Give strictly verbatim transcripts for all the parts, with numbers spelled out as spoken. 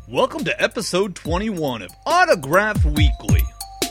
Welcome to episode twenty-one of Autograph Weekly.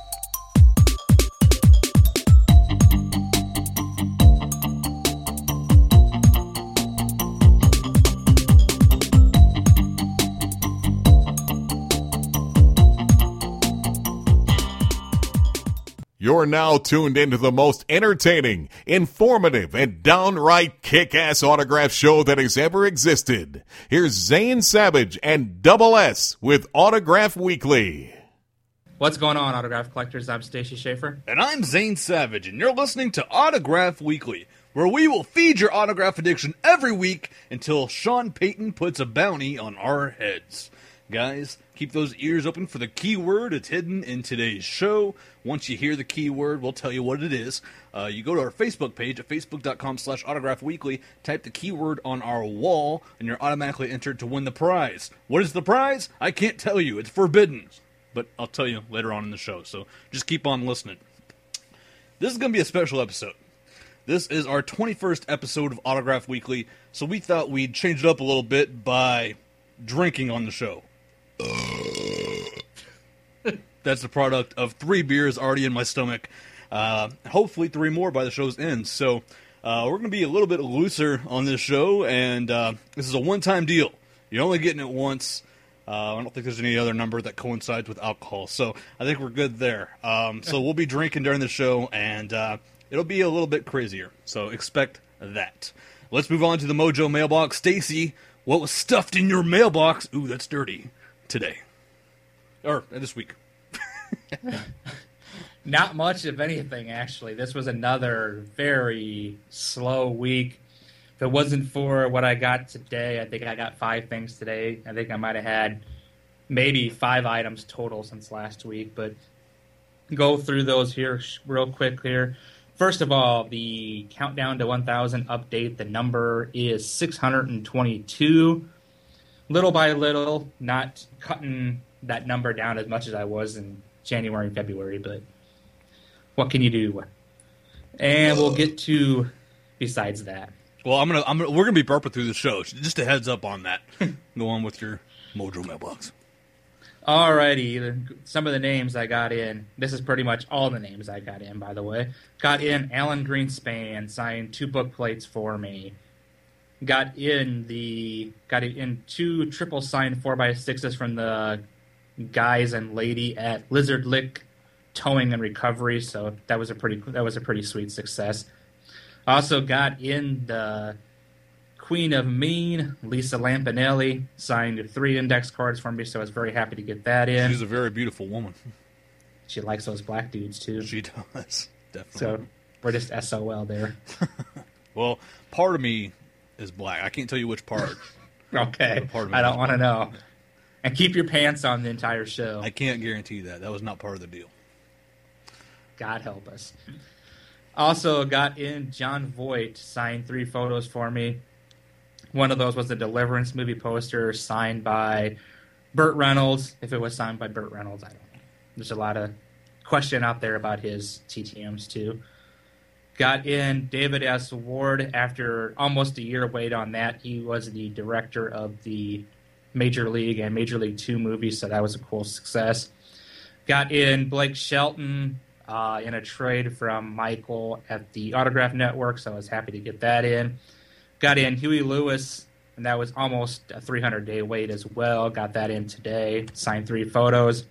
You're now tuned into the most entertaining, informative, and downright kick-ass autograph show that has ever existed. Here's Zane Savage and Double S with Autograph Weekly. What's going on, Autograph Collectors? I'm Stacey Schaefer. And I'm Zane Savage, and you're listening to Autograph Weekly, where we will feed your autograph addiction every week until Sean Payton puts a bounty on our heads. Guys, keep those ears open for the keyword. It's hidden in today's show. Once you hear the keyword, we'll tell you what it is. Uh, you go to our Facebook page at facebook.com slash autograph weekly, type the keyword on our wall, and you're automatically entered to win the prize. What is the prize? I can't tell you. It's forbidden. But I'll tell you later on in the show, so just keep on listening. This is going to be a special episode. This is our twenty-first episode of Autograph Weekly, so we thought we'd change it up a little bit by drinking on the show. That's the product of three beers already in my stomach. Uh, hopefully three more by the show's end. So uh, we're going to be a little bit looser on this show, and uh, this is a one-time deal. You're only getting it once. Uh, I don't think there's any other number that coincides with alcohol, so I think we're good there. Um, so we'll be drinking during the show, and uh, it'll be a little bit crazier. So expect that. Let's move on to the Mojo mailbox. Stacy, what was stuffed in your mailbox? Ooh, that's dirty. Today. Or uh, this week. Not much of anything, actually. This was another very slow week. If it wasn't for what I got today, I think I got five things today. I think I might have had maybe five items total since last week, but go through those here real quick here. First of all, the countdown to one thousand update, the number is six hundred twenty-two. Little by little, not cutting that number down as much as I was in January and February, but what can you do? And we'll get to besides that. Well, I'm gonna, I'm gonna, we're gonna be burping through the show. Just a heads up on that. Go on with your Mojo mailbox. Alrighty, some of the names I got in. This is pretty much all the names I got in, by the way. Got in Alan Greenspan, signed two book plates for me. Got in the got in two triple signed four by sixes from the guys and lady at Lizard Lick Towing and Recovery, so that was a pretty that was a pretty sweet success. Also got in the Queen of Mean, Lisa Lampanelli, signed three index cards for me, so I was very happy to get that in. She's a very beautiful woman. She likes those black dudes too. She does, definitely. So we're just S O L there. Well, part of me is black. I can't tell you which part. Okay, part of me I don't want to know. And keep your pants on the entire show. I can't guarantee that. That was not part of the deal. God help us. Also got in John Voight, signed three photos for me. One of those was the Deliverance movie poster signed by Burt Reynolds. If it was signed by Burt Reynolds, I don't know. There's a lot of question out there about his T T Ms too. Got in David S. Ward after almost a year wait on that. He was the director of the Major League and Major League two movies, so that was a cool success. Got in Blake Shelton uh, in a trade from Michael at the Autograph Network, so I was happy to get that in. Got in Huey Lewis, and that was almost a three hundred day wait as well. Got that in today. Signed three photos.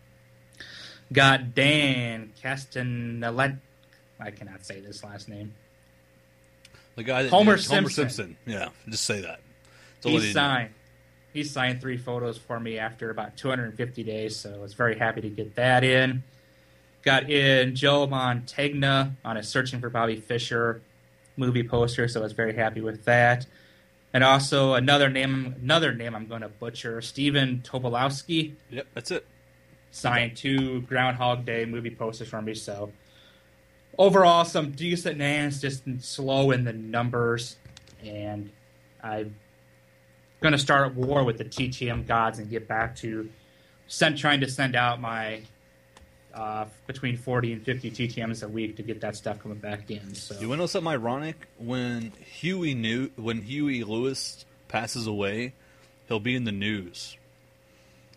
Got Dan Castanelet. I cannot say this last name. The guy that Homer did, Simpson. Homer Simpson. Yeah, just say that. He signed. He signed three photos for me after about two hundred fifty days, so I was very happy to get that in. Got in Joe Montagna on a Searching for Bobby Fischer movie poster, so I was very happy with that. And also another name, another name I'm going to butcher, Steven Tobolowsky. Yep, that's it. Signed two Groundhog Day movie posters for me, so overall, some decent names, just slow in the numbers, and I'm going to start war with the T T M gods and get back to send, trying to send out my uh, between forty and fifty T T Ms a week to get that stuff coming back in. So. You want to know something ironic? When Huey knew, when Huey Lewis passes away, he'll be in the news.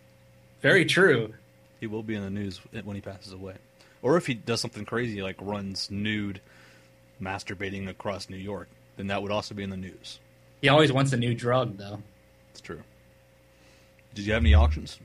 Very true. He will be in the news when he passes away. Or if he does something crazy like runs nude, masturbating across New York, then that would also be in the news. He always wants a new drug, though. It's true. Did you have any auctions?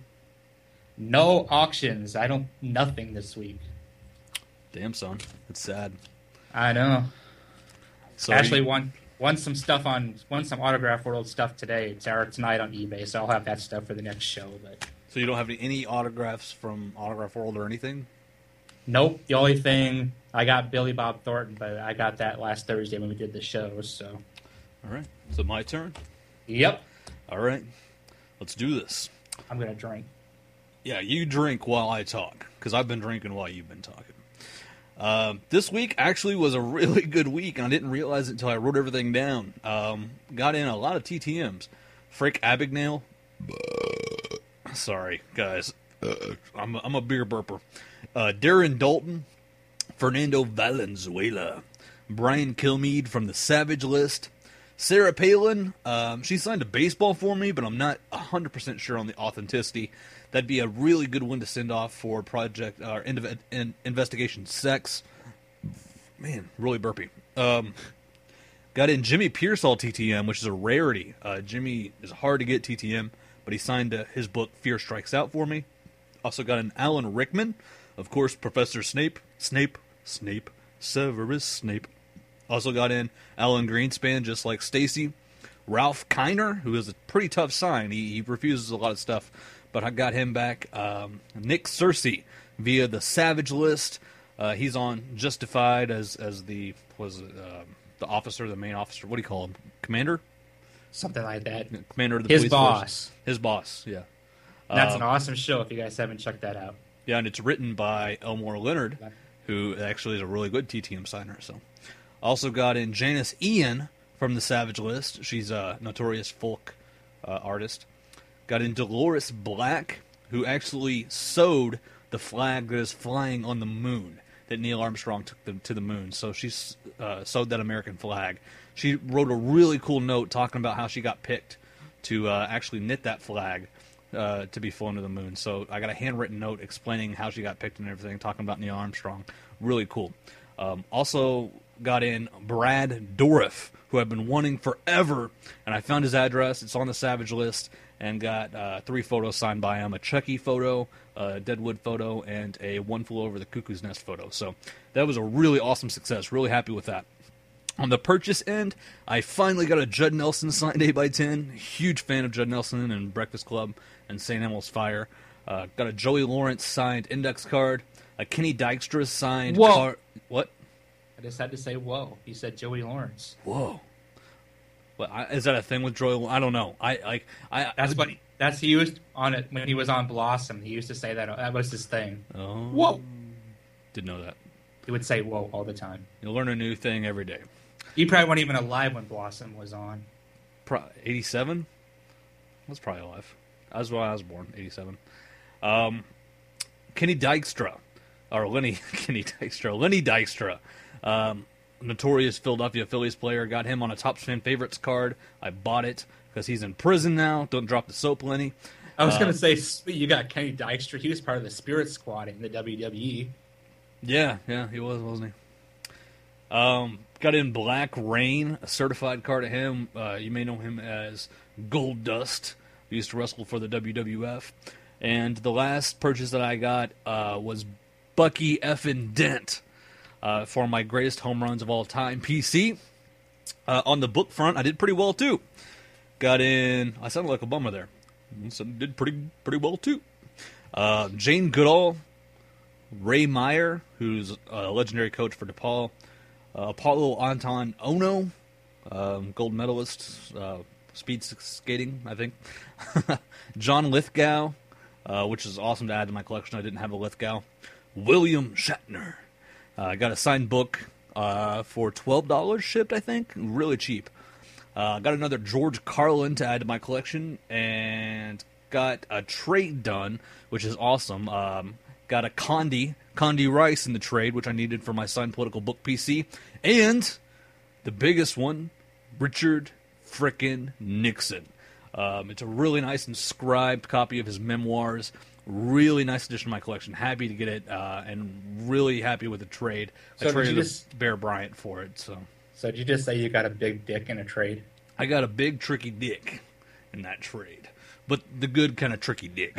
No auctions. I don't. Nothing this week. Damn, son. It's sad. I know. So Ashley you- won won some stuff on won some Autograph World stuff today. It's or tonight on eBay, so I'll have that stuff for the next show. But So you don't have any, any autographs from Autograph World or anything? nope. The only thing I got Billy Bob Thornton, but I got that last Thursday when we did the show. So All right. So my turn? yep, All right. Let's do this. I'm gonna drink. Yeah, you drink while I talk, because I've been drinking while you've been talking. Um, this week actually was a really good week, and I didn't realize it until I wrote everything down. Um, got in a lot of T T Ms. Frick Abagnale. Sorry, guys. I'm, a, I'm a beer burper. Uh, Darren Dalton. Fernando Valenzuela. Brian Kilmeade from the Savage List. Sarah Palin. Um, she signed a baseball for me, but I'm not one hundred percent sure on the authenticity. That'd be a really good one to send off for Project uh, Inve- in, Investigation Sex. Man, really burpy. Um, got in Jimmy Pearsall T T M, which is a rarity. Uh, Jimmy is hard to get T T M, but he signed uh, his book Fear Strikes Out for me. Also got an Alan Rickman, of course, Professor Snape, Snape, Snape, Severus Snape. Also got in Alan Greenspan, just like Stacy. Ralph Kiner, who is a pretty tough sign. He, he refuses a lot of stuff, but I got him back. Um, Nick Searcy via the Savage List. Uh, he's on Justified as as the was it, uh, the officer, the main officer. What do you call him? Commander? Something like that. Commander of the His police boss. force. His boss, yeah. That's Um, an awesome show. If you guys haven't checked that out. Yeah, and it's written by Elmore Leonard, who actually is a really good T T M signer. So, also got in Janice Ian from the Savage List. She's a notorious folk uh, artist. Got in Dolores Black, who actually sewed the flag that is flying on the moon that Neil Armstrong took them to the moon. So she uh, sewed that American flag. She wrote a really cool note talking about how she got picked to uh, actually knit that flag. Uh, to be flown to the moon. So I got a handwritten note explaining how she got picked and everything, talking about Neil Armstrong. Really cool. Um, also got in Brad Dourif, who I've been wanting forever, and I found his address. It's on the Savage List, and got uh, three photos signed by him, a Chucky photo, a Deadwood photo, and a One Flew Over the Cuckoo's Nest photo. So that was a really awesome success. Really happy with that. On the purchase end, I finally got a Judd Nelson signed eight by ten. Huge fan of Judd Nelson and Breakfast Club and Saint Elmo's Fire. Uh, got a Joey Lawrence signed index card. A Kenny Dykstra signed Whoa. card. What? I just had to say, whoa. You said Joey Lawrence. Whoa. What, I, is that a thing with Joey? I don't know. I like. I. That's I, what he, that's he used on it when he was on Blossom. He used to say that. That was his thing. Oh. Whoa. Didn't know that. He would say whoa all the time. You'll learn a new thing every day. You probably weren't even alive when Blossom was on. Pro- eighty-seven? I was probably alive. That was when I was born, eighty-seven. Um, Kenny Dykstra, or Lenny, Kenny Dykstra, Lenny Dykstra, um, notorious Philadelphia Phillies player, got him on a Topps Fan Favorites card. I bought it because he's in prison now. Don't drop the soap, Lenny. I was Uh, going to say, you got Kenny Dykstra. He was part of the Spirit Squad in the W W E. Yeah, yeah, he was, wasn't he? Um, got in Black Rain, a certified card of him. Uh, you may know him as Gold Dust. He used to wrestle for the W W F. And the last purchase that I got uh, was Bucky effin' Dent uh, for my greatest home runs of all time P C. Uh, on the book front, I did pretty well too. Got in. I sounded like a bummer there. So did pretty pretty well too. Uh, Jane Goodall. Ray Meyer, who's a legendary coach for DePaul. Uh, Apollo Anton Ono, um, gold medalist, uh, speed skating, I think. John Lithgow, uh, which is awesome to add to my collection. I didn't have a Lithgow. William Shatner. I uh, got a signed book uh, for twelve dollars shipped, I think. Really cheap. Uh, got another George Carlin to add to my collection. And got a trade done, which is awesome. Um, got a Condi, Condi Rice in the trade, which I needed for my signed political book P C. And the biggest one, Richard frickin' Nixon. Um, it's a really nice inscribed copy of his memoirs. Really nice addition to my collection. Happy to get it, uh, and really happy with the trade. So I traded just, Bear Bryant for it. So, so did you just say you got a big dick in a trade? I got a big tricky dick in that trade, but the good kind of tricky dick.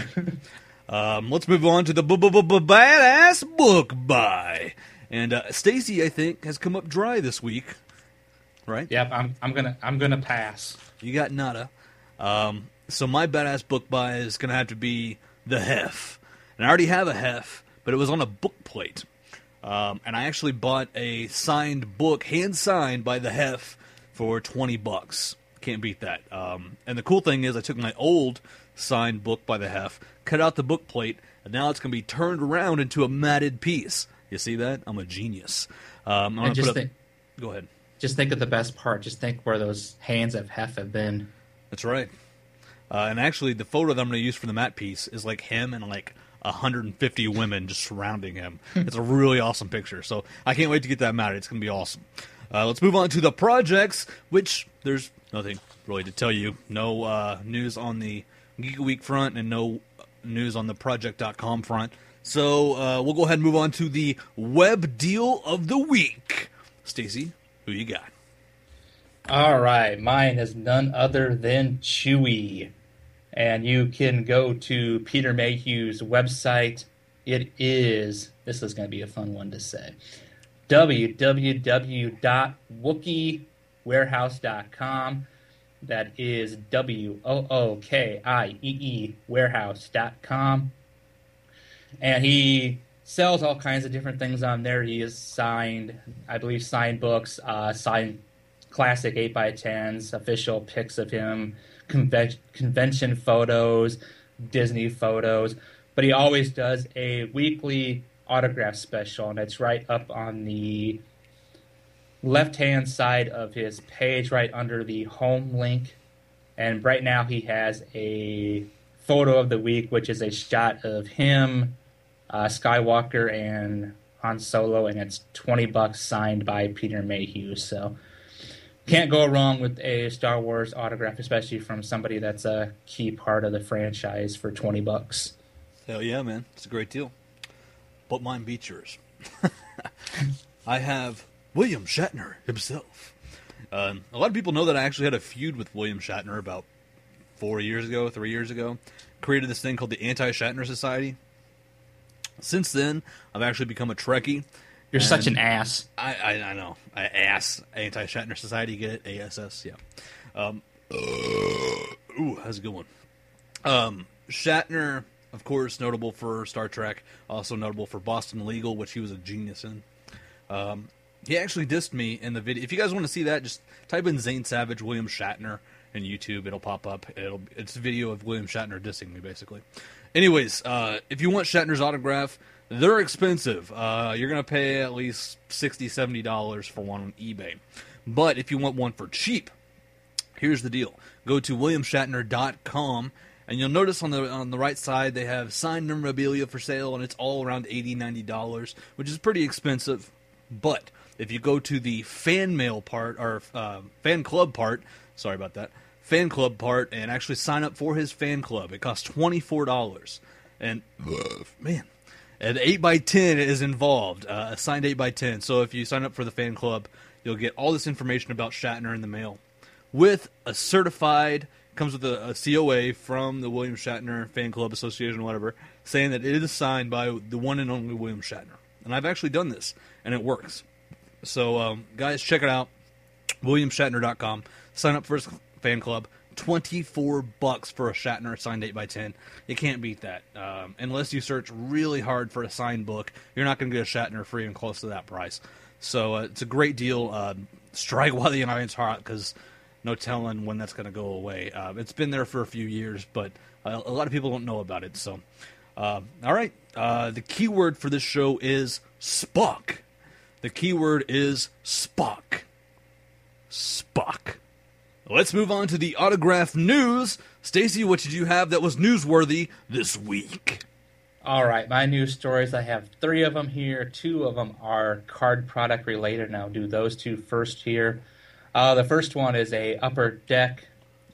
um, let's move on to the badass book buy. And uh, Stacy, I think, has come up dry this week, right? Yep, I'm I'm gonna I'm gonna pass. You got nada. Um, so my badass book buy is gonna have to be The Hef. And I already have a Hef, but it was on a book plate. Um, and I actually bought a signed book, hand signed by The Hef, for twenty bucks. Can't beat that. Um, and the cool thing is I took my old signed book by The Hef, cut out the book plate, and now it's going to be turned around into a matted piece. You see that? I'm a genius. Um, I'm and just put think, up, go ahead. Just think of the best part. Just think where those hands of Hef have been. That's right. Uh, and actually, the photo that I'm going to use for the matte piece is like him and like one hundred fifty women just surrounding him. It's a really awesome picture. So I can't wait to get that matted. It's going to be awesome. Uh, let's move on to the projects, which there's nothing really to tell you. No uh, news on the Geek Week front and no news on the project dot com front. So uh, we'll go ahead and move on to the web deal of the week. Stacy, who you got? All right, mine is none other than Chewy. And you can go to Peter Mayhew's website. It is, this is going to be a fun one to say, w w w dot wookie warehouse dot com. That is W O O K I E E warehouse dot com. And he sells all kinds of different things on there. He has signed, I believe, signed books, uh, signed classic eight by tens, official pics of him, conven- convention photos, Disney photos. But he always does a weekly autograph special, and it's right up on the left-hand side of his page, right under the home link. And right now he has a photo of the week, which is a shot of him, uh, Skywalker, and Han Solo, and it's twenty bucks signed by Peter Mayhew. So can't go wrong with a Star Wars autograph, especially from somebody that's a key part of the franchise for twenty bucks. Hell yeah, man. It's a great deal. But mine beats yours. I have William Shatner himself. Um, a lot of people know that I actually had a feud with William Shatner about four years ago, three years ago. Created this thing called the Anti-Shatner Society. Since then, I've actually become a Trekkie. You're such an ass. I, I, I know. I ass. Anti-Shatner Society, get it? A S S, yeah. Um, uh, ooh, that's a good one. Um, Shatner, of course, notable for Star Trek. Also notable for Boston Legal, which he was a genius in. Um, he actually dissed me in the video. If you guys want to see that, just type in Zane Savage, William Shatner, in YouTube. It'll pop up. It'll It's a video of William Shatner dissing me, basically. Anyways, uh, if you want Shatner's autograph, they're expensive. Uh, you're going to pay at least sixty dollars, seventy dollars for one on eBay. But if you want one for cheap, here's the deal. Go to william shatner dot com, and you'll notice on the on the right side they have signed memorabilia for sale, and it's all around eighty dollars, ninety dollars, which is pretty expensive. But if you go to the fan mail part, or uh, fan club part, sorry about that, fan club part, and actually sign up for his fan club, it costs twenty-four dollars. And, man, an eight by ten is involved, uh, a signed eight by ten. So if you sign up for the fan club, you'll get all this information about Shatner in the mail. With a certified, comes with a, a C O A from the William Shatner Fan Club Association, whatever, saying that it is signed by the one and only William Shatner. And I've actually done this, and it works. So, um, guys, check it out. william shatner dot com. Sign up for his fan club. twenty-four bucks for a Shatner signed eight by ten. You can't beat that. Um, unless you search really hard for a signed book, you're not going to get a Shatner for even close to that price. So, uh, it's a great deal. Uh, strike while the iron's hot, because no telling when that's going to go away. Uh, it's been there for a few years, but uh, a lot of people don't know about it. So, uh, all right. Uh, the keyword for this show is Spock. The keyword is Spock. Spock. Let's move on to the autograph news. Stacy, what did you have that was newsworthy this week? All right, my news stories, I have three of them here. Two of them are card product related, and I'll do those two first here. Uh, the first one is a Upper Deck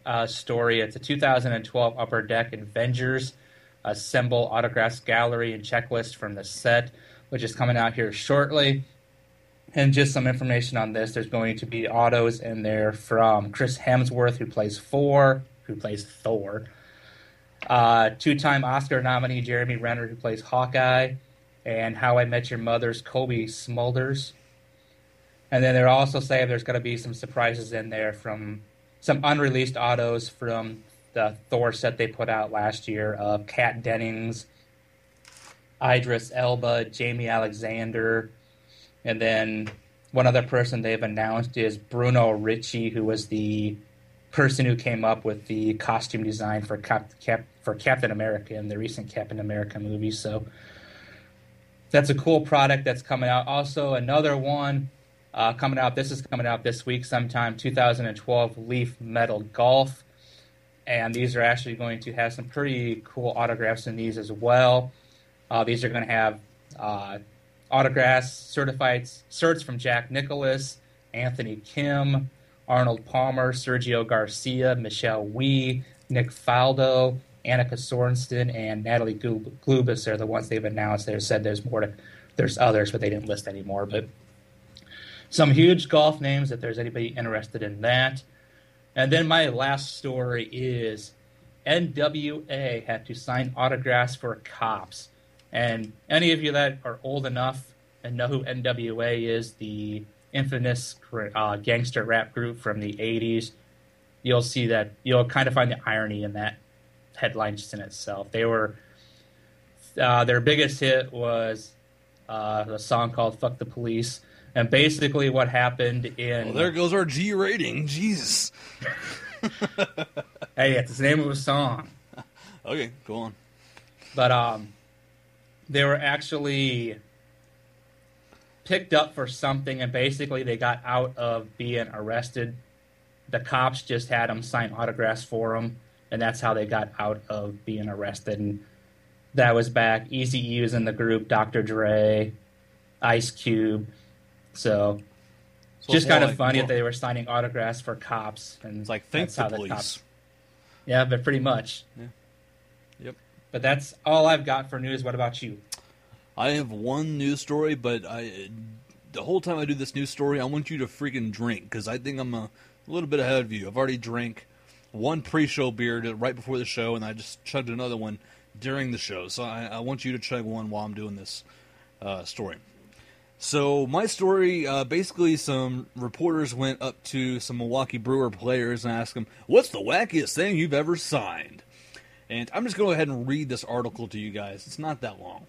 uh, story. It's a two thousand twelve Upper Deck Avengers Assemble Autographs Gallery and Checklist from the set, which is coming out here shortly. And just some information on this, there's going to be autos in there from Chris Hemsworth, who plays Thor, who plays Thor. Uh, two-time Oscar nominee Jeremy Renner, who plays Hawkeye. And How I Met Your Mother's Kobe Smulders. And then they're also saying there's going to be some surprises in there from some unreleased autos from the Thor set they put out last year of Kat Dennings, Idris Elba, Jamie Alexander, and then one other person they've announced is Bruno Ricci, who was the person who came up with the costume design for Cap, Cap, for Captain America in the recent Captain America movie. So that's a cool product that's coming out. Also, another one uh, coming out. This is coming out this week sometime. two thousand twelve Leaf Metal Golf. And these are actually going to have some pretty cool autographs in these as well. Uh, these are going to have uh, autographs, certified certs from Jack Nicklaus, Anthony Kim, Arnold Palmer, Sergio Garcia, Michelle Wee, Nick Faldo, Annika Sorensen, and Natalie Glubas are the ones they've announced. They said there's more to, there's others, but they didn't list anymore. But some huge golf names if there's anybody interested in that. And then my last story is N W A had to sign autographs for cops. And any of you that are old enough and know who N W A is, the infamous uh, gangster rap group from the eighties, you'll see that, you'll kind of find the irony in that headline just in itself. They were, uh, their biggest hit was uh, a song called Fuck the Police. And basically what happened in... Well, there goes our G rating. Jesus. Hey, it's the name of a song. Okay, go on. But um, they were actually picked up for something, and basically they got out of being arrested. The cops just had them sign autographs for them, and that's how they got out of being arrested. And that was back. Eazy-E was in the group, Doctor Dre, Ice Cube. So, so just kind of like, funny well, that they were signing autographs for cops. And it's like, thank that's the how police. The cops, yeah, but pretty much. Yeah. Yep. But that's all I've got for news. What about you? I have one news story, but I the whole time I do this news story, I want you to freaking drink, because I think I'm a, a little bit ahead of you. I've already drank one pre-show beer right before the show, and I just chugged another one during the show. So I, I want you to chug one while I'm doing this uh, story. So my story, uh, basically some reporters went up to some Milwaukee Brewer players and asked them, what's the wackiest thing you've ever signed? And I'm just going to go ahead and read this article to you guys. It's not that long.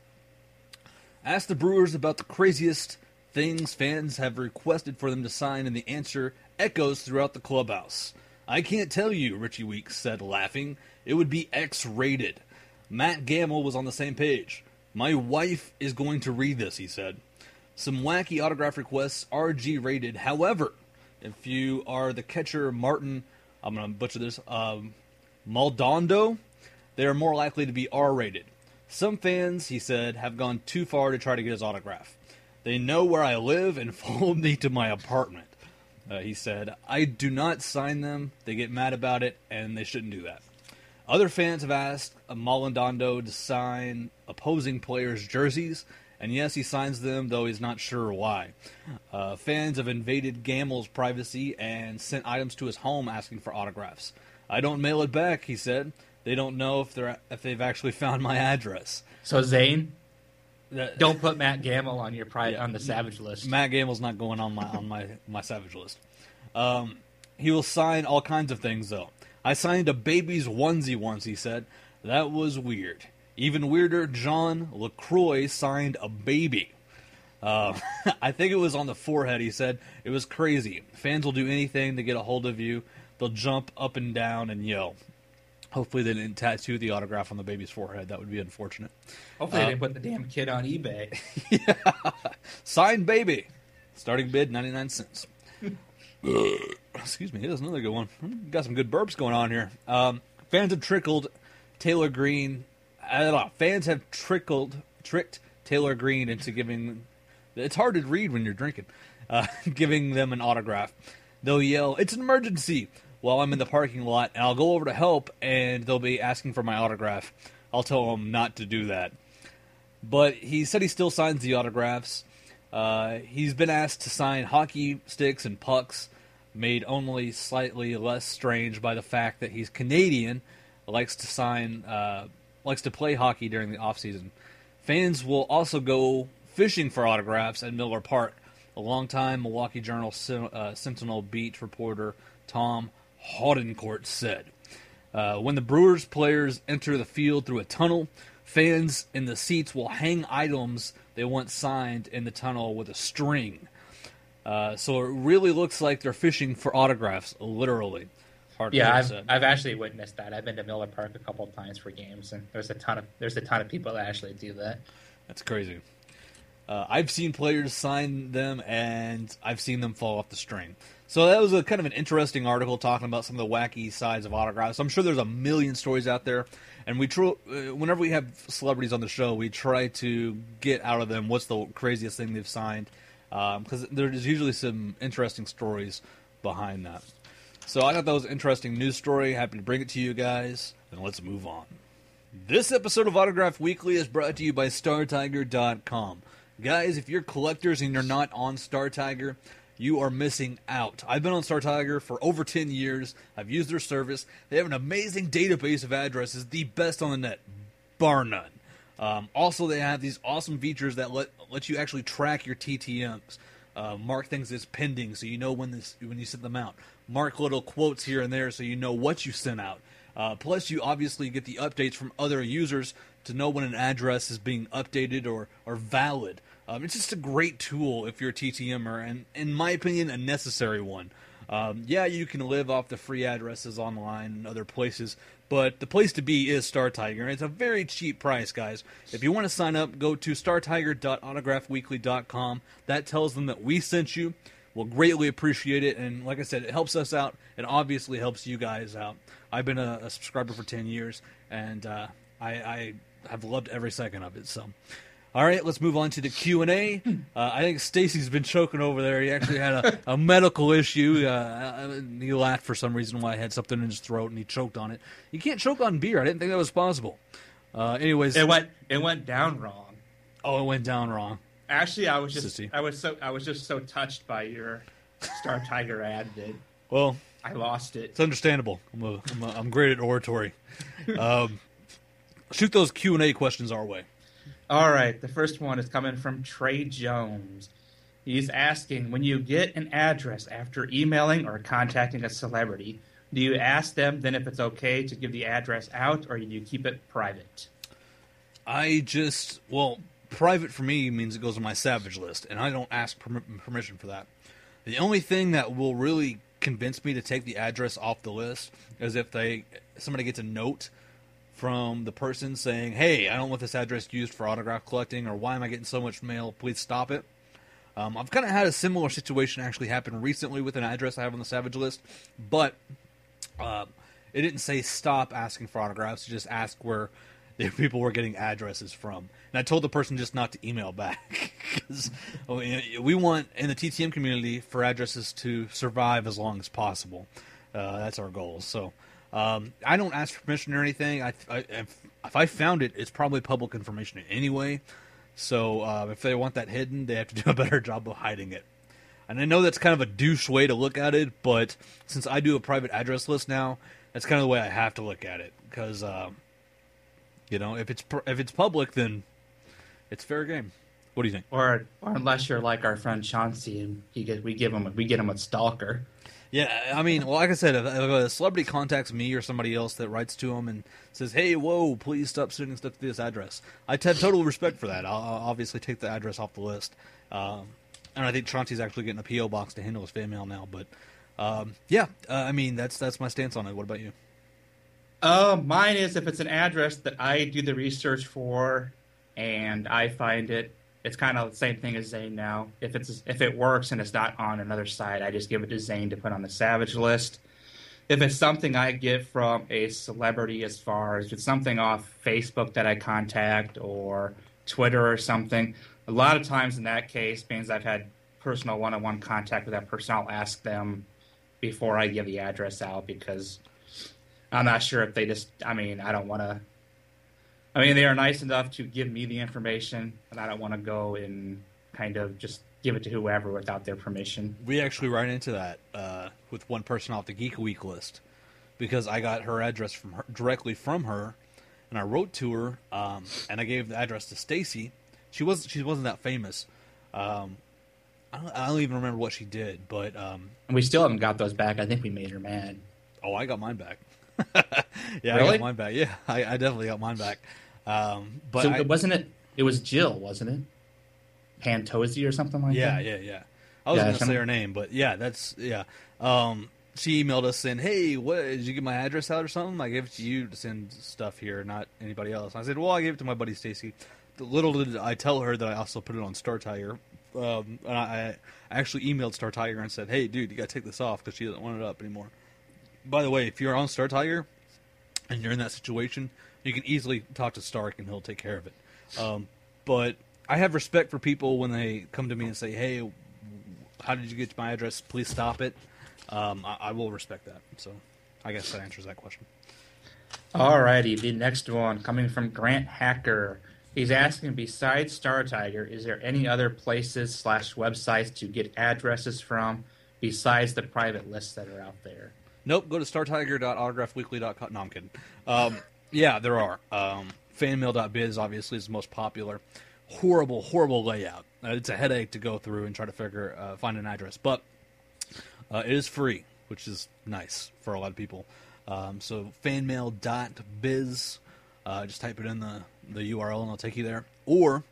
Ask the Brewers about the craziest things fans have requested for them to sign, and the answer echoes throughout the clubhouse. I can't tell you, Richie Weeks said, laughing. It would be X-rated. Matt Gamble was on the same page. My wife is going to read this, he said. Some wacky autograph requests are G-rated. However, if you are the catcher Martin, I'm going to butcher this, um, Maldonado, they are more likely to be R-rated. Some fans, he said, have gone too far to try to get his autograph. They know where I live and followed me to my apartment. Uh, he said, I do not sign them. They get mad about it, and they shouldn't do that. Other fans have asked Maldonado to sign opposing players' jerseys. And yes, he signs them, though he's not sure why. Uh, fans have invaded Gamble's privacy and sent items to his home asking for autographs. I don't mail it back, he said. They don't know if they're if they've actually found my address. So Zane, that, don't put Matt Gamble on your pri- yeah, on the Savage list. Matt Gamble's not going on my on my my Savage list. Um, he will sign all kinds of things, though. I signed a baby's onesie once, he said. That was weird. Even weirder, John LaCroix signed a baby. Uh, I think it was on the forehead, he said. It was crazy. Fans will do anything to get a hold of you. They'll jump up and down and yell. Hopefully they didn't tattoo the autograph on the baby's forehead. That would be unfortunate. Hopefully uh, they didn't put the damn kid on eBay. Yeah. Signed baby. Starting bid, ninety-nine cents. Excuse me, here's another good one. Got some good burps going on here. Um, fans have trickled Taylor Green... I don't know. Fans have trickled, tricked Taylor Green into giving... It's hard to read when you're drinking. Uh, giving them an autograph. They'll yell, it's an emergency. while I'm in the parking lot, and I'll go over to help, and they'll be asking for my autograph. I'll tell them not to do that. But he said he still signs the autographs. Uh, he's been asked to sign hockey sticks and pucks, made only slightly less strange by the fact that he's Canadian, likes to sign, uh, likes to play hockey during the off season. Fans will also go fishing for autographs at Miller Park. A longtime Milwaukee Journal uh, Sentinel beat reporter Tom Haudencourt said, uh, "When the Brewers players enter the field through a tunnel, fans in the seats will hang items they want signed in the tunnel with a string. Uh, so it really looks like they're fishing for autographs, literally." Hardcore yeah, I've, said. I've actually witnessed that. I've been to Miller Park a couple of times for games, and there's a ton of there's a ton of people that actually do that. That's crazy. Uh, I've seen players sign them, and I've seen them fall off the string. So that was a kind of an interesting article talking about some of the wacky sides of autographs. I'm sure there's a million stories out there, and we tr- uh, whenever we have celebrities on the show, we try to get out of them what's the craziest thing they've signed, because um, there's usually some interesting stories behind that. So I thought that was an interesting news story. Happy to bring it to you guys, and let's move on. This episode of Autograph Weekly is brought to you by Star Tiger dot com. Guys, if you're collectors and you're not on Star Tiger, you are missing out. I've been on Star Tiger for over ten years. I've used their service. They have an amazing database of addresses, the best on the net, bar none. Um, also, they have these awesome features that let let you actually track your T T Ms. Uh, mark things as pending so you know when this when you send them out. Mark little quotes here and there so you know what you sent out. Uh, plus, you obviously get the updates from other users to know when an address is being updated or, or valid. Um, it's just a great tool if you're a T T M-er, and in my opinion, a necessary one. Um, yeah, you can live off the free addresses online and other places, but the place to be is Star Tiger, and it's a very cheap price, guys. If you want to sign up, go to star tiger dot autograph weekly dot com. That tells them that we sent you. We'll greatly appreciate it, and like I said, it helps us out. It obviously helps you guys out. I've been a, a subscriber for ten years, and uh, I, I have loved every second of it. So, all right, let's move on to the Q and A. Uh, I think Stacy's been choking over there. He actually had a, a medical issue. Uh, he laughed for some reason why he had something in his throat, and he choked on it. You can't choke on beer. I didn't think that was possible. Uh, anyways, It went it went down wrong. oh, it went down wrong. Actually, I was just Sissy. I was so I was just so touched by your Star Tiger ad that Well, I lost it. it's understandable. I'm, a, I'm, a, I'm great at oratory. Um, shoot those Q and A questions our way. All right, the first one is coming from Trey Jones. He's asking, when you get an address after emailing or contacting a celebrity, do you ask them then if it's okay to give the address out, or do you keep it private? I just, well, private for me means it goes on my savage list, and I don't ask perm- permission for that. The only thing that will really convince me to take the address off the list is if they somebody gets a note from the person saying, hey, I don't want this address used for autograph collecting, or why am I getting so much mail? Please stop it. Um, I've kind of had a similar situation actually happen recently with an address I have on the savage list, but uh, it didn't say stop asking for autographs. It just asked where the people were getting addresses from. And I told the person just not to email back. Because we want, in the T T M community, for addresses to survive as long as possible. Uh, that's our goal. So um, I don't ask permission or anything. I, I, if, if I found it, it's probably public information anyway. So uh, if they want that hidden, they have to do a better job of hiding it. And I know that's kind of a douche way to look at it, but since I do a private address list now, that's kind of the way I have to look at it. Because, um, you know, if it's if it's public, then it's fair game. What do you think? Or, or unless you're like our friend Chauncey and he get, we give him we get him a stalker. Yeah, I mean, well, like I said, if, if a celebrity contacts me or somebody else that writes to them and says, hey, whoa, please stop sending stuff to this address, I have total respect for that. I'll, I'll obviously take the address off the list. Um, and I think Chauncey's actually getting a P O box to handle his fan mail now. But, um, yeah, uh, I mean, that's that's my stance on it. What about you? Uh, mine is if it's an address that I do the research for and I find it, it's kind of the same thing as Zane now. If it's if it works and it's not on another site, I just give it to Zane to put on the Savage list. If it's something I get from a celebrity, as far as if it's something off Facebook that I contact or Twitter or something, a lot of times in that case, means I've had personal one-on-one contact with that person, I'll ask them before I give the address out, because I'm not sure if they just, I mean, I don't want to, I mean, they are nice enough to give me the information, and I don't want to go and kind of just give it to whoever without their permission. We actually ran into that uh, with one person off the Geek Week list, because I got her address from her, directly from her, and I wrote to her, um, and I gave the address to Stacy. She was she wasn't that famous. Um, I, don't, I don't even remember what she did, but um, And we still haven't got those back. I think we made her mad. oh, I got mine back. yeah, I Really? got mine back. Yeah, I, I definitely got mine back. Um, but so I, it wasn't it? It was Jill, wasn't it? Pantosi or something like yeah, that. yeah, yeah. I was Yeah, going to some- say her name, but yeah, that's yeah. Um, she emailed us saying, "Hey, what did you get my address out or something? I gave it to you to send stuff here, not anybody else." And I said, "Well, I gave it to my buddy Stacy." Little did I tell her that I also put it on Star Tiger. Um, and I, I actually emailed Star Tiger and said, "Hey, dude, you got to take this off because she doesn't want it up anymore." By the way, if you're on Star Tiger and you're in that situation, you can easily talk to Stark and he'll take care of it. Um, but I have respect for people when they come to me and say, "Hey, how did you get to my address? Please stop it." Um, I, I will respect that. So I guess that answers that question. Alrighty, the next one coming from Grant Hacker. He's asking, besides Star Tiger, is there any other places slash websites to get addresses from besides the private lists that are out there? Nope, go to star tiger dot autograph weekly dot com. No, I'm kidding. Um, yeah, there are. Um, fanmail dot biz obviously is the most popular. Horrible, horrible layout. Uh, it's a headache to go through and try to figure uh, find an address, but uh, it is free, which is nice for a lot of people. Um, so fanmail dot biz, uh, just type it in the, the U R L and it'll take you there. Or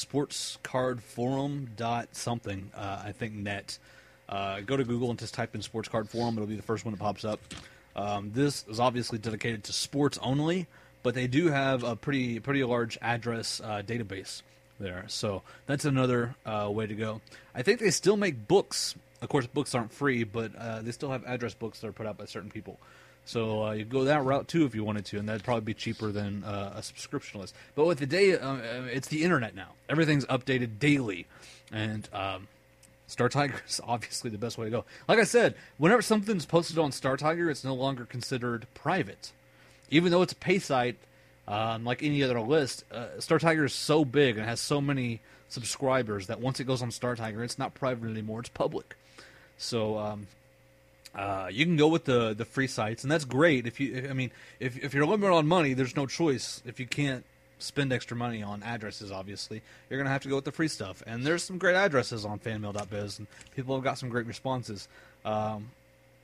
sportscardforum dot something, uh, I think net. Uh, go to Google and just type in Sports Card Forum. It'll be the first one that pops up. Um, this is obviously dedicated to sports only, but they do have a pretty pretty large address uh, database there. So that's another uh, way to go. I think they still make books. Of course, books aren't free, but uh, they still have address books that are put out by certain people. So uh, you go that route too if you wanted to, and that'd probably be cheaper than uh, a subscription list. But with the day, uh, it's the internet now. Everything's updated daily, and um, Star Tiger is obviously the best way to go. Like I said, whenever something's posted on Star Tiger, it's no longer considered private. Even though it's a pay site, um, like any other list, uh, Star Tiger is so big and has so many subscribers that once it goes on Star Tiger, it's not private anymore, it's public. So um, uh, you can go with the, the free sites, and that's great. If you, I mean, if if you're limited on money, there's no choice. If you can't spend extra money on addresses, obviously, you're going to have to go with the free stuff. And there's some great addresses on fanmail dot biz, and people have got some great responses. Um,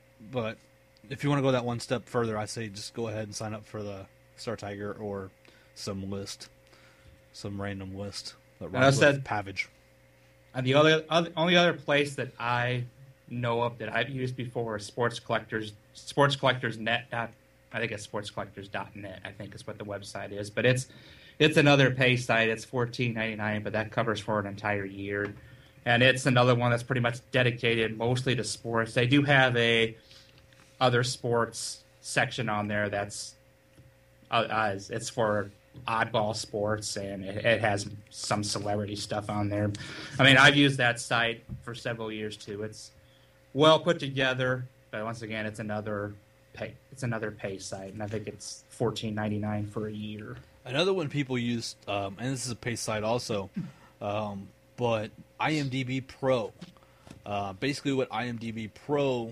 but if you want to go that one step further, I say just go ahead and sign up for the Star Tiger or some list, some random list that I runs with said- Pavage. And the other, other only other place that I know of that I've used before is Sports Collectors, Sports Collectors Net. Dot, I think it's sports collectors dot net. I think is what the website is, but it's it's another pay site. It's fourteen ninety-nine, but that covers for an entire year, and it's another one that's pretty much dedicated mostly to sports. They do have a other sports section on there that's uh, uh, it's for oddball sports, and it, it has some celebrity stuff on there. I mean, I've used that site for several years too. It's well put together, but once again, it's another pay. It's another pay site, and I think it's fourteen ninety-nine for a year. Another one people use, um, and this is a pay site also, um, but IMDb Pro. Uh, basically, what IMDb Pro,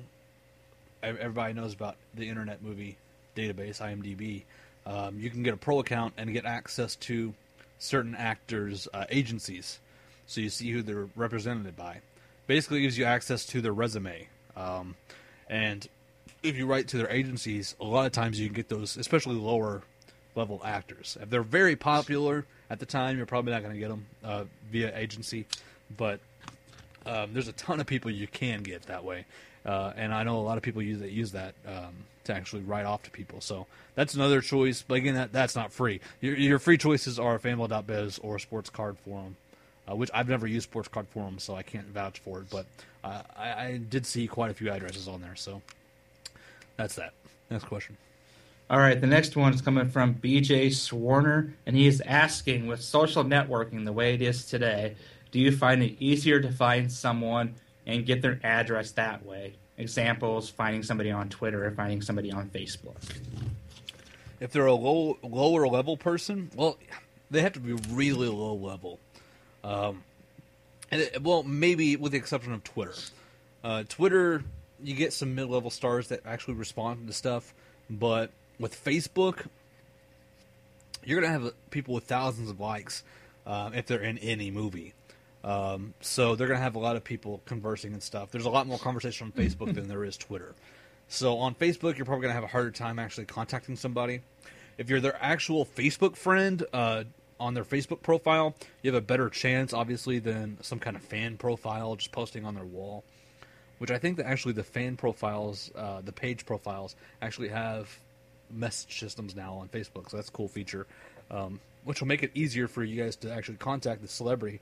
ev- everybody knows about the Internet Movie Database, IMDb. Um, you can get a pro account and get access to certain actors' uh, agencies, so you see who they're represented by. Basically, it gives you access to their resume, um, and if you write to their agencies, a lot of times you can get those, especially lower level actors. If they're very popular at the time, you're probably not going to get them uh, via agency, but um, there's a ton of people you can get that way, uh, and I know a lot of people use that use that um, to actually write off to people. So that's another choice, but again, that, that's not free. Your, your free choices are fanmail dot biz or Sports Card Forum, uh, which I've never used Sports Card Forum, so I can't vouch for it, but uh, I, I did see quite a few addresses on there, so that's that. Next question. All right, the next one is coming from B J Swarner, and he is asking, with social networking the way it is today, do you find it easier to find someone and get their address that way? examples, finding somebody on Twitter or finding somebody on Facebook. If they're a low, lower level person, well, they have to be really low level. Um, and it, well, maybe with the exception of Twitter. Uh, Twitter, you get some mid-level stars that actually respond to stuff, but with Facebook, you're going to have people with thousands of likes uh, if they're in any movie. Um, so they're going to have a lot of people conversing and stuff. There's a lot more conversation on Facebook than there is Twitter. So on Facebook, you're probably going to have a harder time actually contacting somebody. If you're their actual Facebook friend, uh, on their Facebook profile, you have a better chance, obviously, than some kind of fan profile just posting on their wall. Which I think that actually the fan profiles, uh, the page profiles, actually have message systems now on Facebook. So that's a cool feature, um, which will make it easier for you guys to actually contact the celebrity.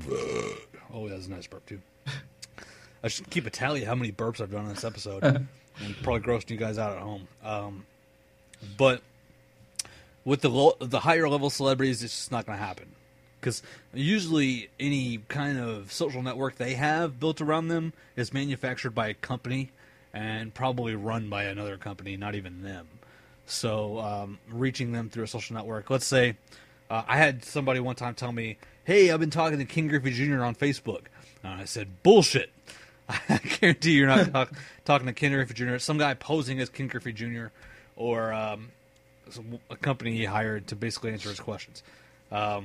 Oh, that's a nice burp, too. I should keep a tally of how many burps I've done in this episode. And probably grossing you guys out at home. Um, but with the low, the higher level celebrities, it's just not going to happen. Because usually any kind of social network they have built around them is manufactured by a company and probably run by another company, not even them. So um, reaching them through a social network, let's say uh, I had somebody one time tell me, hey, I've been talking to King Griffey Junior on Facebook. And I said, bullshit. I guarantee you're not talk, talking to Ken Griffey Junior Some guy posing as Ken Griffey Junior or um, a company he hired to basically answer his questions. Um,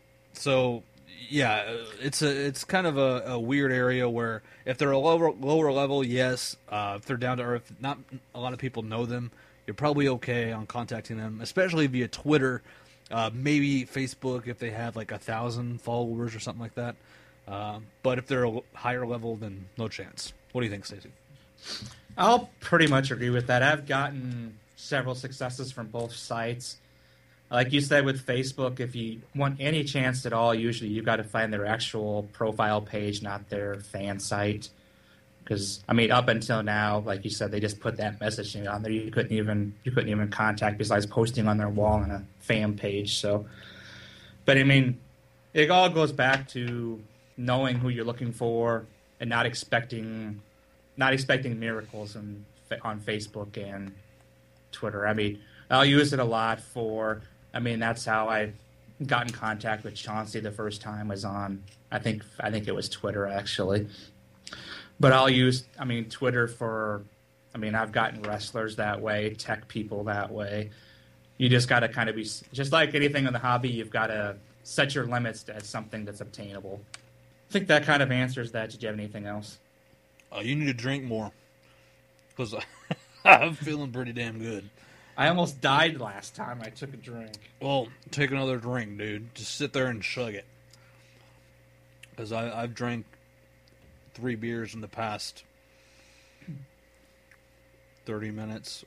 so, yeah, it's a it's kind of a, a weird area where if they're a lower lower level, yes. Uh, if they're down to earth, not a lot of people know them. You're probably okay on contacting them, especially via Twitter, uh, maybe Facebook if they have like a thousand followers or something like that. Uh, but if they're a higher level, then no chance. What do you think, Stacey? I'll pretty much agree with that. I've gotten several successes from both sites. Like you said with Facebook, if you want any chance at all, usually you've got to find their actual profile page, not their fan site. Because I mean, up until now, like you said, they just put that messaging on there. You couldn't even you couldn't even contact besides posting on their wall on a fan page. So, but I mean, it all goes back to knowing who you're looking for and not expecting not expecting miracles on on Facebook and Twitter. I mean, I'll use it a lot for. I mean, that's how I got in contact with Chauncey the first time was on. I think I think it was Twitter actually. But I'll use, I mean, Twitter for, I mean, I've gotten wrestlers that way, tech people that way. You just got to kind of be, just like anything in the hobby, you've got to set your limits as something that's obtainable. I think that kind of answers that. Did you have anything else? Uh, you need to drink more. Because I'm feeling pretty damn good. I almost died last time I took a drink. Well, take another drink, dude. Just sit there and chug it. Because I've drank three beers in the past thirty minutes.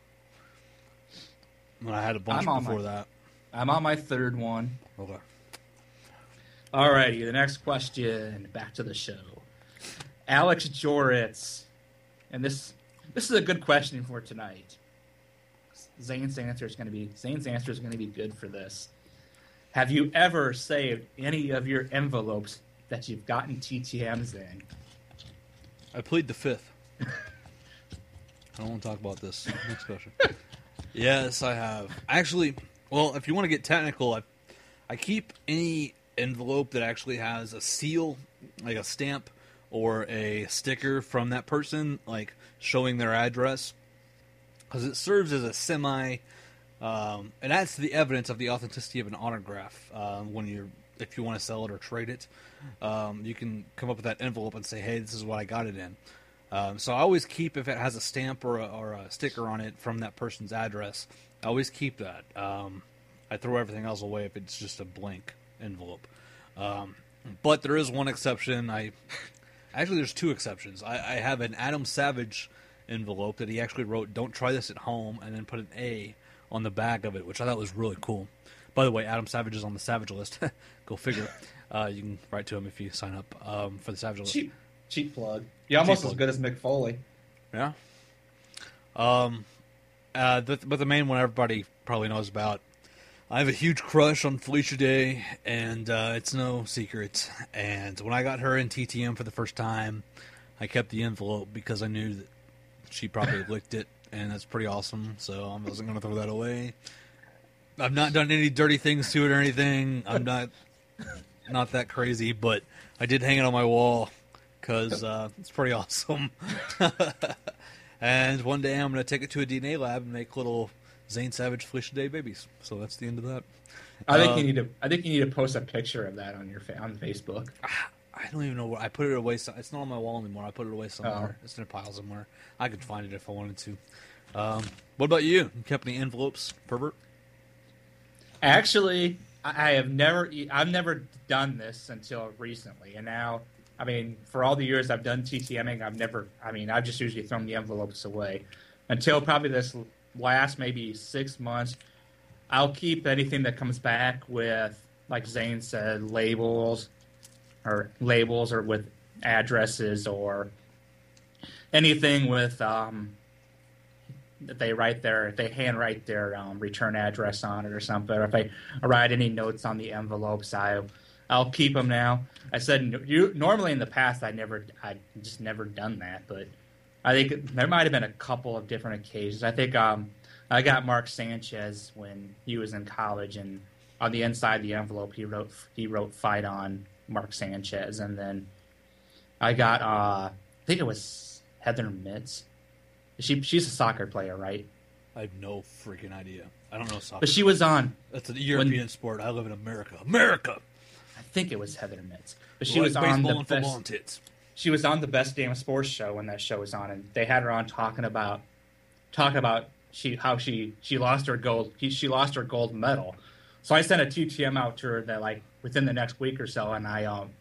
And I had a bunch before my, that. I'm on my third one. Okay. Alrighty, the next question. Back to the show. Alex Joritz. And this this is a good question for tonight. Zane's answer is going to be Zane's answer is going to be good for this. Have you ever saved any of your envelopes that you've gotten T T Ms in? I plead the fifth. I don't want to talk about this. Next question. Yes, I have. Actually, well, if you want to get technical, I, I keep any envelope that actually has a seal, like a stamp or a sticker from that person, like showing their address, because it serves as a semi, um, it adds to the evidence of the authenticity of an autograph um, when you're if you want to sell it or trade it. Um, you can come up with that envelope and say, hey, this is what I got it in. Um, so I always keep, if it has a stamp or a, or a sticker on it from that person's address, I always keep that. Um, I throw everything else away if it's just a blank envelope. Um, but there is one exception. I Actually, there's two exceptions. I, I have an Adam Savage envelope that he actually wrote, don't try this at home, and then put an A on the back of it, which I thought was really cool. By the way, Adam Savage is on the Savage list. Go figure. Uh, you can write to him if you sign up um, for the Savage list. Cheap, cheap plug. You're almost Cheap as plug. good as Mick Foley. Yeah. Um, uh, the, but the main one everybody probably knows about. I have a huge crush on Felicia Day, and uh, it's no secret. And when I got her in T T M for the first time, I kept the envelope because I knew that she probably licked it, and that's pretty awesome, so I wasn't going to throw that away. I've not done any dirty things to it or anything. I'm not not that crazy, but I did hang it on my wall because uh, it's pretty awesome. And one day I'm going to take it to a D N A lab and make little Zane Savage Felicia Day babies. So that's the end of that. I think um, you need to. I think you need to post a picture of that on your fa- on Facebook. I don't even know where I put it away. So, it's not on my wall anymore. I put it away somewhere. Oh. It's in a pile somewhere. I could find it if I wanted to. Um, what about you? You kept any envelopes, pervert? Actually, I I have never. e- I've never done this until recently, and now, I mean, for all the years I've done TTMing, I've never. I mean, I've just usually thrown the envelopes away until probably this last maybe six months. I'll keep anything that comes back with, like Zane said, labels, or labels, or with addresses, or anything with um, that they write their, they handwrite their um, return address on it or something. Or if I write any notes on the envelopes, I, I'll keep them now. I said you normally in the past I never, I just never done that, but I think there might have been a couple of different occasions. I think um, I got Mark Sanchez when he was in college, and on the inside of the envelope he wrote he wrote "Fight on" Mark Sanchez, and then I got uh, I think it was Heather Mitz. She she's a soccer player, right? I have no freaking idea. I don't know soccer. But she was on. That's a European when, sport. I live in America. America. I think it was Heather Mitz, but she Like was on baseball the and football best. and tits. She was on the Best Damn Sports show when that show was on, and they had her on talking about talking about she how she she lost her gold she lost her gold medal. So I sent a T T M out to her that like within the next week or so, and I um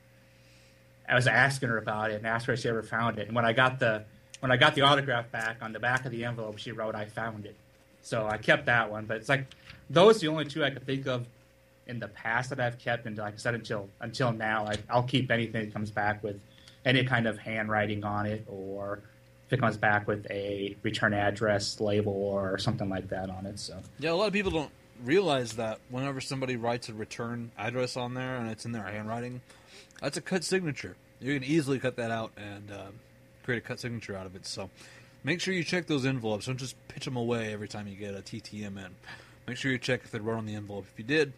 I was asking her about it and asked her if she ever found it. And when I got the when I got the autograph back, on the back of the envelope, she wrote, "I found it." So I kept that one. But it's like those are the only two I could think of in the past that I've kept, and like I said, until until now, I, I'll keep anything that comes back with any kind of handwriting on it, or if it comes back with a return address label or something like that on it. So Yeah, a lot of people don't realize that whenever somebody writes a return address on there and it's in their handwriting, that's a cut signature. You can easily cut that out and uh, create a cut signature out of it. So make sure you check those envelopes. Don't just pitch them away every time you get a T T M in. Make sure you check if they wrote on the envelope. If you did,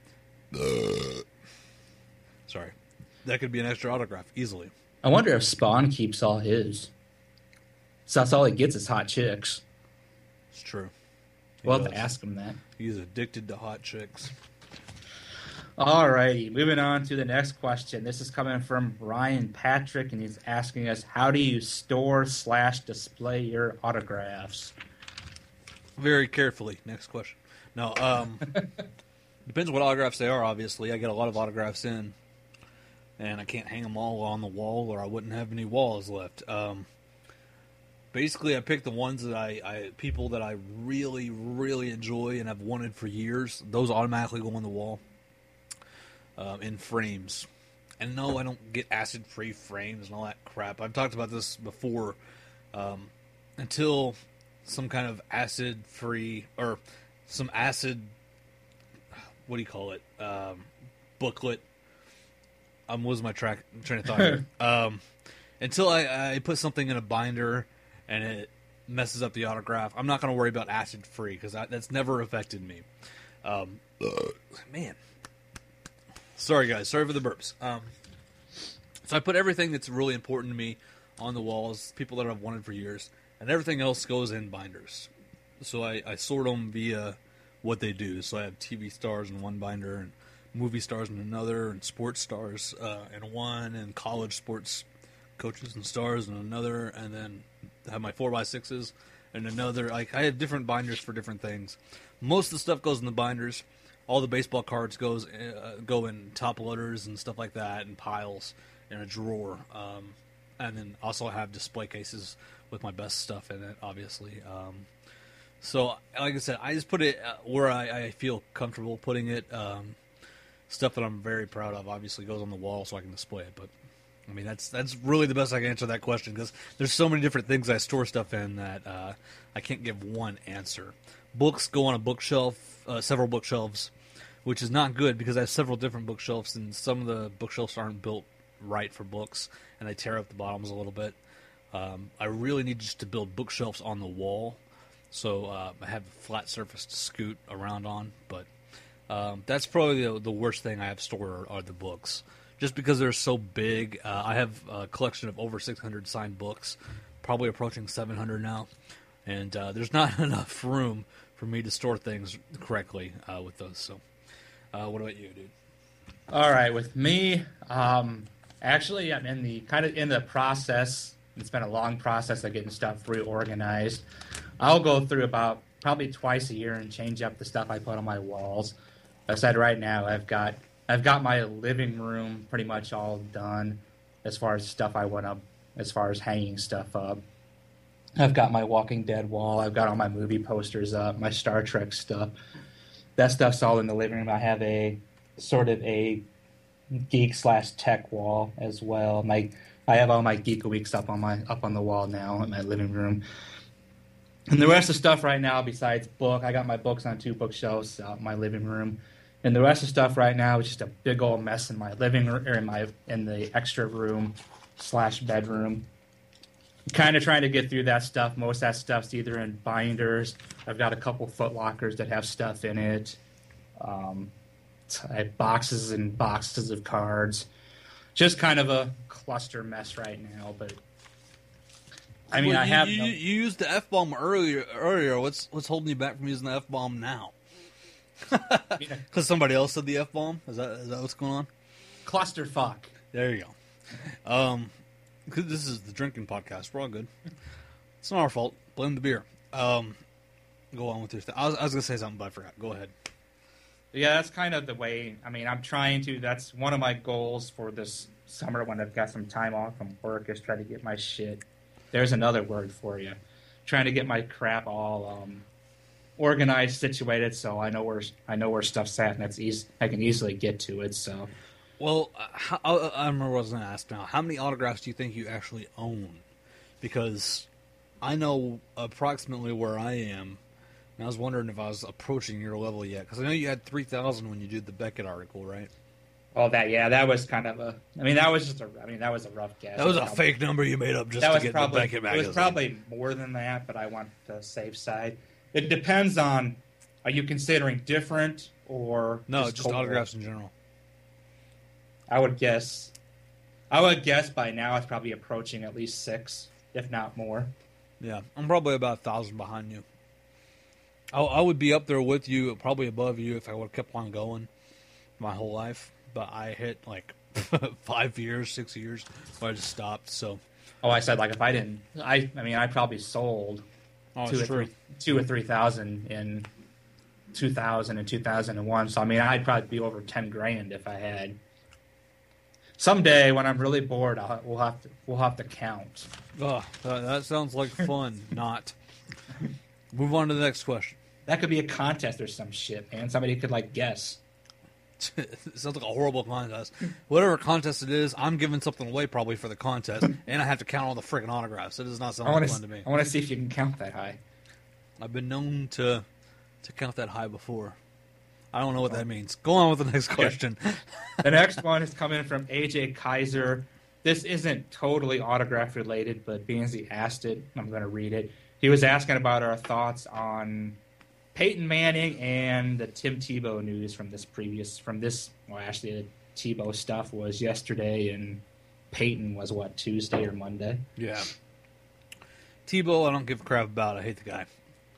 sorry, that could be an extra autograph easily. I wonder if Spawn keeps all his. So that's all he gets is hot chicks. It's true. He We'll have does. to ask him that. He's addicted to hot chicks. Alrighty, moving on to the next question. This is coming from Ryan Patrick, and he's asking us, how do you store slash display your autographs? Very carefully. Next question. No, um, depends what autographs they are, obviously. I get a lot of autographs in, and I can't hang them all on the wall, or I wouldn't have any walls left. Um, basically, I pick the ones that I, I, people that I really, really enjoy and have wanted for years. Those automatically go on the wall um, in frames. And no, I don't get acid-free frames and all that crap. I've talked about this before. Um, until some kind of acid-free, or some acid, what do you call it, um, booklet. I'm losing my track, train of thought here. um, until I, I put something in a binder and it messes up the autograph, I'm not going to worry about acid-free, because that's never affected me. Um, man. Sorry, guys. Sorry for the burps. Um, so I put everything that's really important to me on the walls, people that I've wanted for years, and everything else goes in binders. So I, I sort them via what they do. So I have T V stars in one binder, and movie stars in another, and sports stars uh, in one, and college sports coaches and stars in another, and then I have my four by sixes in another. Like, I have different binders for different things. Most of the stuff goes in the binders. All the baseball cards goes uh, go in top loaders and stuff like that, and piles in a drawer. Um, and then also have display cases with my best stuff in it, obviously. Um, so, like I said, I just put it where I, I feel comfortable putting it. Um, stuff that I'm very proud of obviously goes on the wall so I can display it. But I mean, that's that's really the best I can answer that question, because there's so many different things I store stuff in that uh, I can't give one answer. Books go on a bookshelf, uh, several bookshelves, which is not good because I have several different bookshelves, and some of the bookshelves aren't built right for books, and they tear up the bottoms a little bit. Um, I really need just to build bookshelves on the wall, so uh, I have a flat surface to scoot around on. But um, that's probably the, the worst thing I have stored are, are the books, just because they're so big. Uh, I have a collection of over six hundred signed books, probably approaching seven hundred now, and uh, there's not enough room for me to store things correctly uh, with those. So, uh, what about you, dude? All right, with me, um, actually, I'm in the kind of in the process. It's been a long process of getting stuff reorganized. I'll go through about probably twice a year and change up the stuff I put on my walls. I said right now I've got I've got my living room pretty much all done as far as stuff I went up, as far as hanging stuff up. I've got my Walking Dead wall. I've got all my movie posters up, my Star Trek stuff. That stuff's all in the living room. I have a sort of a geek slash tech wall as well. My I have all my Geek Weeks up on my up on the wall now in my living room. And the rest of the stuff right now, besides book, I got my books on two bookshelves out in my living room. And the rest of the stuff right now is just a big old mess in my living room, or in my in the extra room slash bedroom. Kind of trying to get through that stuff. Most of that stuff's either in binders. I've got a couple Foot Lockers that have stuff in it. Um, I have boxes and boxes of cards. Just kind of a cluster mess right now, but I mean, well, I you, have. You, no... you used the F bomb earlier. Earlier, what's what's holding you back from using the F bomb now? Because somebody else said the F bomb. Is that is that what's going on? Clusterfuck. There you go. Um, cause this is the drinking podcast. We're all good. It's not our fault. Blame the beer. Um, go on with your thing. I was, I was gonna say something, but I forgot. Go ahead. Yeah, that's kind of the way. I mean, I'm trying to. That's one of my goals for this summer when I've got some time off from work is try to get my shit. There's another word for you. Trying to get my crap all um, organized, situated, so I know where I know where stuff's at, and that's easy. I can easily get to it. So, well, I, I remember what I was going to ask now. How many autographs do you think you actually own? Because I know approximately where I am. And I was wondering if I was approaching your level yet, because I know you had three thousand when you did the Beckett article, right? Oh, that yeah, that was kind of a. I mean, that was just a. I mean, that was a rough guess. That was a probably, fake number you made up just to get probably, the Beckett magazine. It was probably more than that, but I want the safe side. It depends on. Are you considering different or no? Just, just autographs in general. I would guess. I would guess by now it's probably approaching at least six, if not more. Yeah, I'm probably about a thousand behind you. I, I would be up there with you, probably above you, if I would have kept on going my whole life. But I hit like five years, six years, where I just stopped. So, oh, I said like if I didn't, I, I mean, I probably sold oh, two or true. three, two or three thousand in two thousand and two thousand and one. So I mean, I'd probably be over ten grand if I had. Someday when I'm really bored, I'll, we'll have to we'll have to count. Oh, that, that sounds like fun. Not. Move on to the next question. That could be a contest or some shit, man. Somebody could like guess. It sounds like a horrible contest. Whatever contest it is, I'm giving something away probably for the contest, and I have to count all the freaking autographs. It does not sound like fun to me. I want to see if you can count that high. I've been known to to count that high before. I don't know what that means. Go on with the next question. The next one is coming from A J Kaiser. This isn't totally autograph related, but being as he asked it, I'm going to read it. He was asking about our thoughts on Peyton Manning and the Tim Tebow news from this previous, from this, well, actually, the Tebow stuff was yesterday, and Peyton was, what, Tuesday or Monday? Yeah. Tebow, I don't give a crap about. I hate the guy.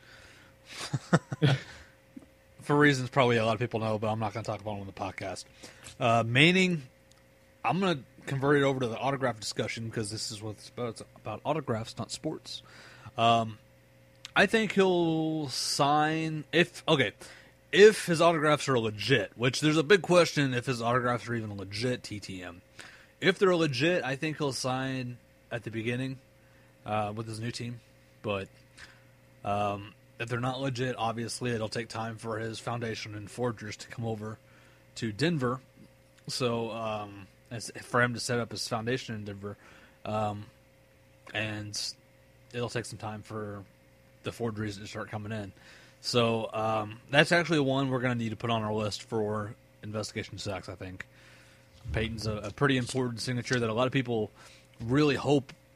For reasons probably a lot of people know, but I'm not going to talk about him on the podcast. Uh, Manning, I'm going to convert it over to the autograph discussion because this is what it's about. It's about autographs, not sports. Um, I think he'll sign if okay, if his autographs are legit. Which there's a big question if his autographs are even legit. T T M. If they're legit, I think he'll sign at the beginning uh, with his new team. But um, if they're not legit, obviously it'll take time for his foundation and forgers to come over to Denver. So um, as, for him to set up his foundation in Denver, um, and it'll take some time for the forgeries to start coming in. So um, that's actually one we're going to need to put on our list for Investigation Sucks, I think. Peyton's a, a pretty important signature that a lot of people really hope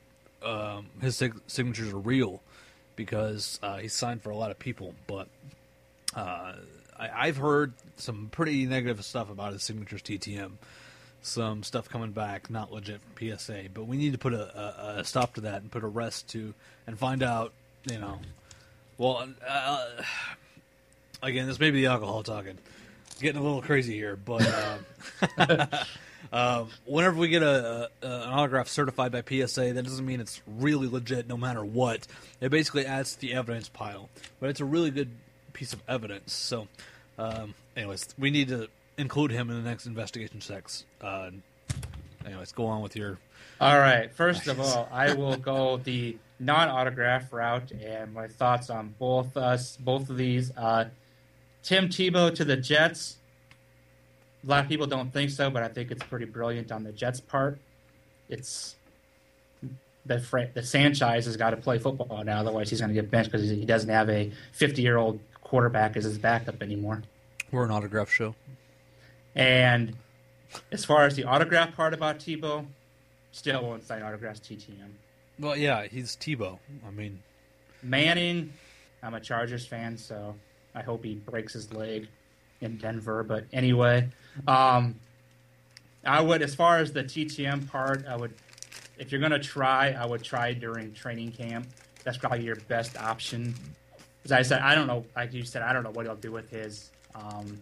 um, his sig- signatures are real because uh, he's signed for a lot of people. But uh, I- I've heard some pretty negative stuff about his signatures T T M. Some stuff coming back, not legit from P S A. But we need to put a, a, a stop to that and put a rest to, and find out, you know. Well, uh, again, this may be the alcohol talking. Getting a little crazy here, but uh, uh, whenever we get a, a an autograph certified by P S A, that doesn't mean it's really legit no matter what. It basically adds to the evidence pile, but it's a really good piece of evidence. So, um, anyways, we need to include him in the next investigation sex. Uh, anyways, go on with your... All right. First of all, I will go the non-autograph route, and my thoughts on both us, both of these. Uh, Tim Tebow to the Jets. A lot of people don't think so, but I think it's pretty brilliant on the Jets' part. It's the the Sanchez has got to play football now, otherwise he's going to get benched because he doesn't have a fifty-year-old quarterback as his backup anymore. We're an autograph show. And as far as the autograph part about Tebow, still won't sign autographs T T M. Well, yeah, he's Tebow. I mean... Manning, I'm a Chargers fan, so I hope he breaks his leg in Denver. But anyway, um, I would, as far as the T T M part, I would, if you're going to try, I would try during training camp. That's probably your best option. As I said, I don't know, like you said, I don't know what he'll do with his... Um,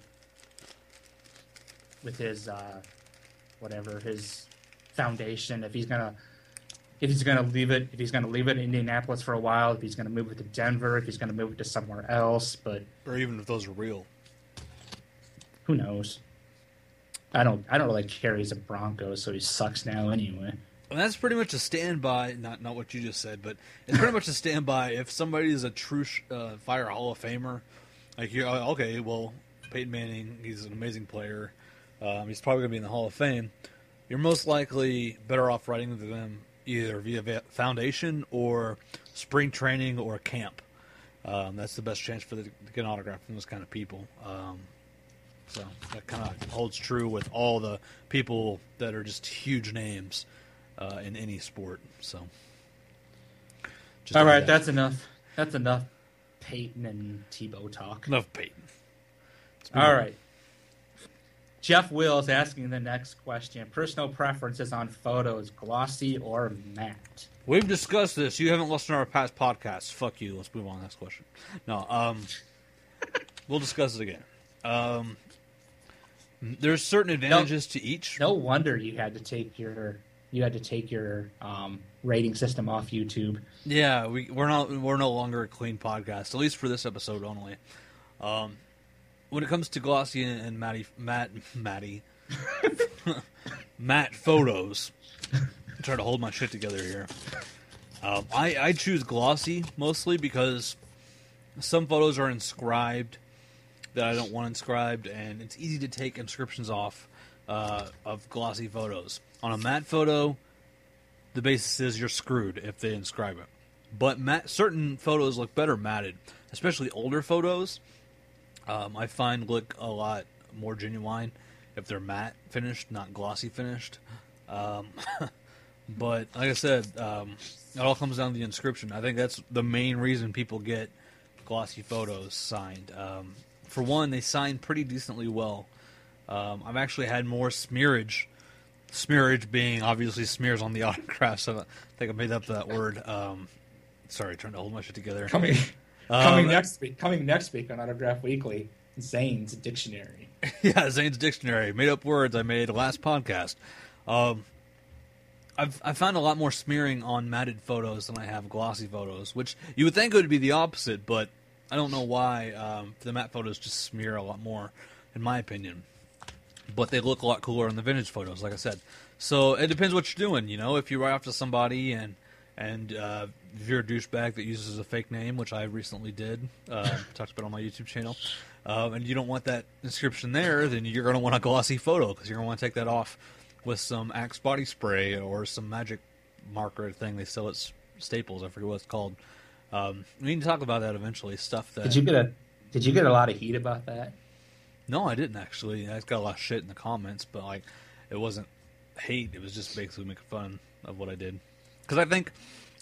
with his uh, whatever his foundation, if he's gonna if he's gonna leave it if he's gonna leave it in Indianapolis for a while, if he's gonna move it to Denver, if he's gonna move it to somewhere else, but or even if those are real, who knows? I don't I don't really care. He's a Broncos, so he sucks now anyway. And that's pretty much a standby. Not not what you just said, but it's pretty much a standby. If somebody is a true uh, Fire Hall of Famer, like you, okay, well, Peyton Manning, he's an amazing player. Um, he's probably going to be in the Hall of Fame. You're most likely better off writing to them either via foundation or spring training or camp. Um, that's the best chance for the, to get an autograph from those kind of people. Um, so that kind of holds true with all the people that are just huge names uh, in any sport. So, just all right, that. that's enough. That's enough Peyton and Tebow talk. Enough Peyton. All right. Jeff Wills asking the next question. Personal preferences on photos, glossy or matte? We've discussed this. You haven't listened to our past podcasts. Fuck you. Let's move on to the next question. No, um, we'll discuss it again. Um, there's certain advantages no, to each. No wonder you had to take your you had to take your um, rating system off YouTube. Yeah, we, we're not we're no longer a clean podcast, at least for this episode only. Um, when it comes to glossy and, and matty, matte, matty, matte photos, I'm trying to hold my shit together here. Um, I, I choose glossy mostly because some photos are inscribed that I don't want inscribed, and it's easy to take inscriptions off uh, of glossy photos. On a matte photo, the basis is you're screwed if they inscribe it. But matte, certain photos look better matted, especially older photos. Um, I find look a lot more genuine if they're matte finished, not glossy finished. Um, but like I said, um, it all comes down to the inscription. I think that's the main reason people get glossy photos signed. Um, for one, they sign pretty decently well. Um, I've actually had more smearage. Smearage being obviously smears on the autograph, so I think I made up that word. Um, sorry, trying to hold my shit together. Coming, Um, coming next week. Coming next week on Autograph Weekly, Zane's dictionary. Yeah, Zane's dictionary, made up words I made last podcast. Um, I've I found a lot more smearing on matted photos than I have glossy photos, which you would think it would be the opposite, but I don't know why. Um, the matte photos just smear a lot more, in my opinion. But they look a lot cooler on the vintage photos, like I said. So it depends what you're doing, you know. If you write off to somebody and and uh, if you're a douchebag that uses a fake name, which I recently did, uh, talked about on my YouTube channel, uh, and you don't want that inscription there, then you're going to want a glossy photo because you're going to want to take that off with some Axe body spray or some magic marker thing they sell at Staples. I forget what it's called. Um, we can talk about that eventually. Stuff that Did you get a Did you get a lot of heat about that? No, I didn't actually. I got a lot of shit in the comments, but like, it wasn't hate. It was just basically making fun of what I did. Because I think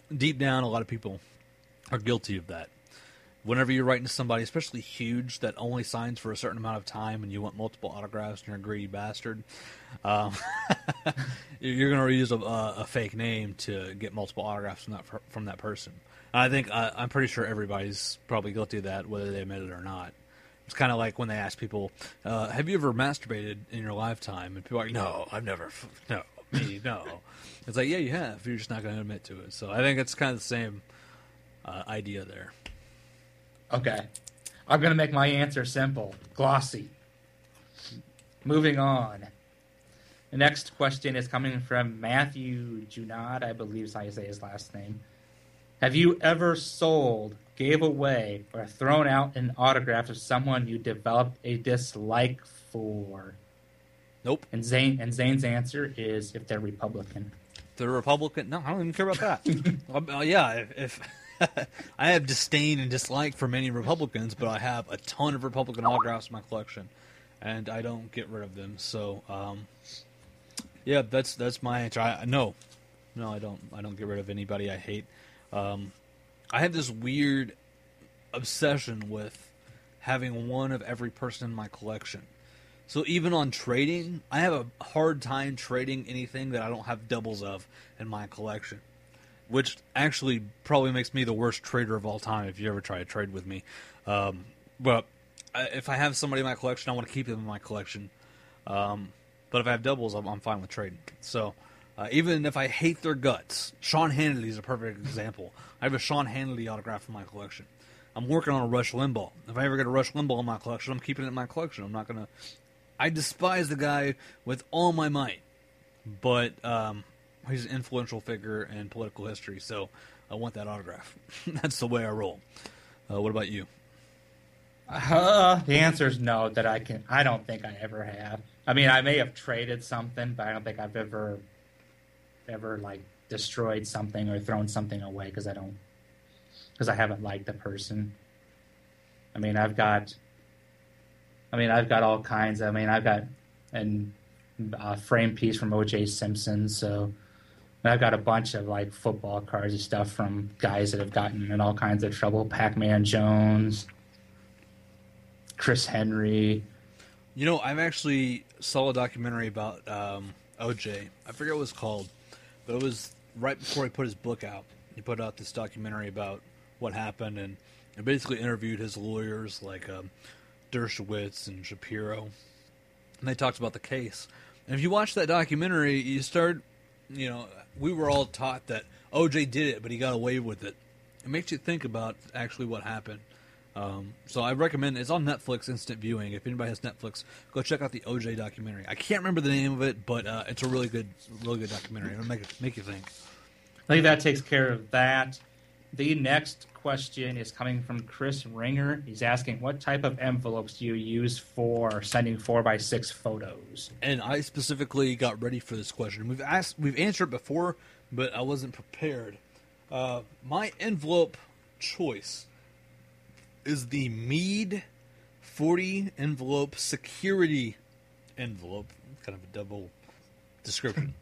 deep down, a lot of people are guilty of that. Whenever you're writing to somebody, especially huge, that only signs for a certain amount of time and you want multiple autographs and you're a greedy bastard, um, you're going to use a, a fake name to get multiple autographs from that, from that person. And I think, uh, I'm pretty sure everybody's probably guilty of that, whether they admit it or not. It's kind of like when they ask people, uh, have you ever masturbated in your lifetime? And people are like, no, I've never, no, me, no. It's like, yeah, you have. You're just not going to admit to it. So I think it's kind of the same uh, idea there. Okay. I'm going to make my answer simple. Glossy. Moving on. The next question is coming from Matthew Junod, I believe is how you say his last name. Have you ever sold, gave away, or thrown out an autograph of someone you developed a dislike for? Nope. And Zane and Zane's answer is if they're Republican. If they're Republican? No, I don't even care about that. uh, yeah, if... if I have disdain and dislike for many Republicans, but I have a ton of Republican autographs in my collection, and I don't get rid of them. So, um, yeah, that's that's my answer. I, no, no, I don't. I don't get rid of anybody I hate. Um, I have this weird obsession with having one of every person in my collection. So even on trading, I have a hard time trading anything that I don't have doubles of in my collection. Which actually probably makes me the worst trader of all time if you ever try to trade with me. Um, but if I have somebody in my collection, I want to keep them in my collection. Um, but if I have doubles, I'm, I'm fine with trading. So uh, even if I hate their guts, Sean Hannity is a perfect example. I have a Sean Hannity autograph in my collection. I'm working on a Rush Limbaugh. If I ever get a Rush Limbaugh in my collection, I'm keeping it in my collection. I'm not going to... I despise the guy with all my might. But... Um, he's an influential figure in political history, so I want that autograph. That's the way I roll. Uh, what about you? Uh, the answer is no. That I can. I don't think I ever have. I mean, I may have traded something, but I don't think I've ever, ever like destroyed something or thrown something away because I don't, because I haven't liked the person. I mean, I've got. I mean, I've got all kinds. I mean, I've got an a frame piece from O J Simpson, so. I've got a bunch of like football cards and stuff from guys that have gotten in all kinds of trouble. Pac-Man Jones, Chris Henry. You know, I've actually saw a documentary about um, O J. I forget what it was called, but it was right before he put his book out. He put out this documentary about what happened, and it basically interviewed his lawyers like um, Dershowitz and Shapiro, and they talked about the case. And if you watch that documentary, you start, you know, we were all taught that O J did it, but he got away with it. It makes you think about actually what happened. Um, so I recommend, it's on Netflix, instant viewing. If anybody has Netflix, go check out the O J documentary. I can't remember the name of it, but uh, it's a really good, really good documentary. It'll make it, make you think. I think that takes care of that. The next question is coming from Chris Ringer. He's asking, what type of envelopes do you use for sending four by six photos? And I specifically got ready for this question. We've asked, we've answered it before, but I wasn't prepared. Uh, my envelope choice is the Mead forty envelope security envelope. Kind of a double description.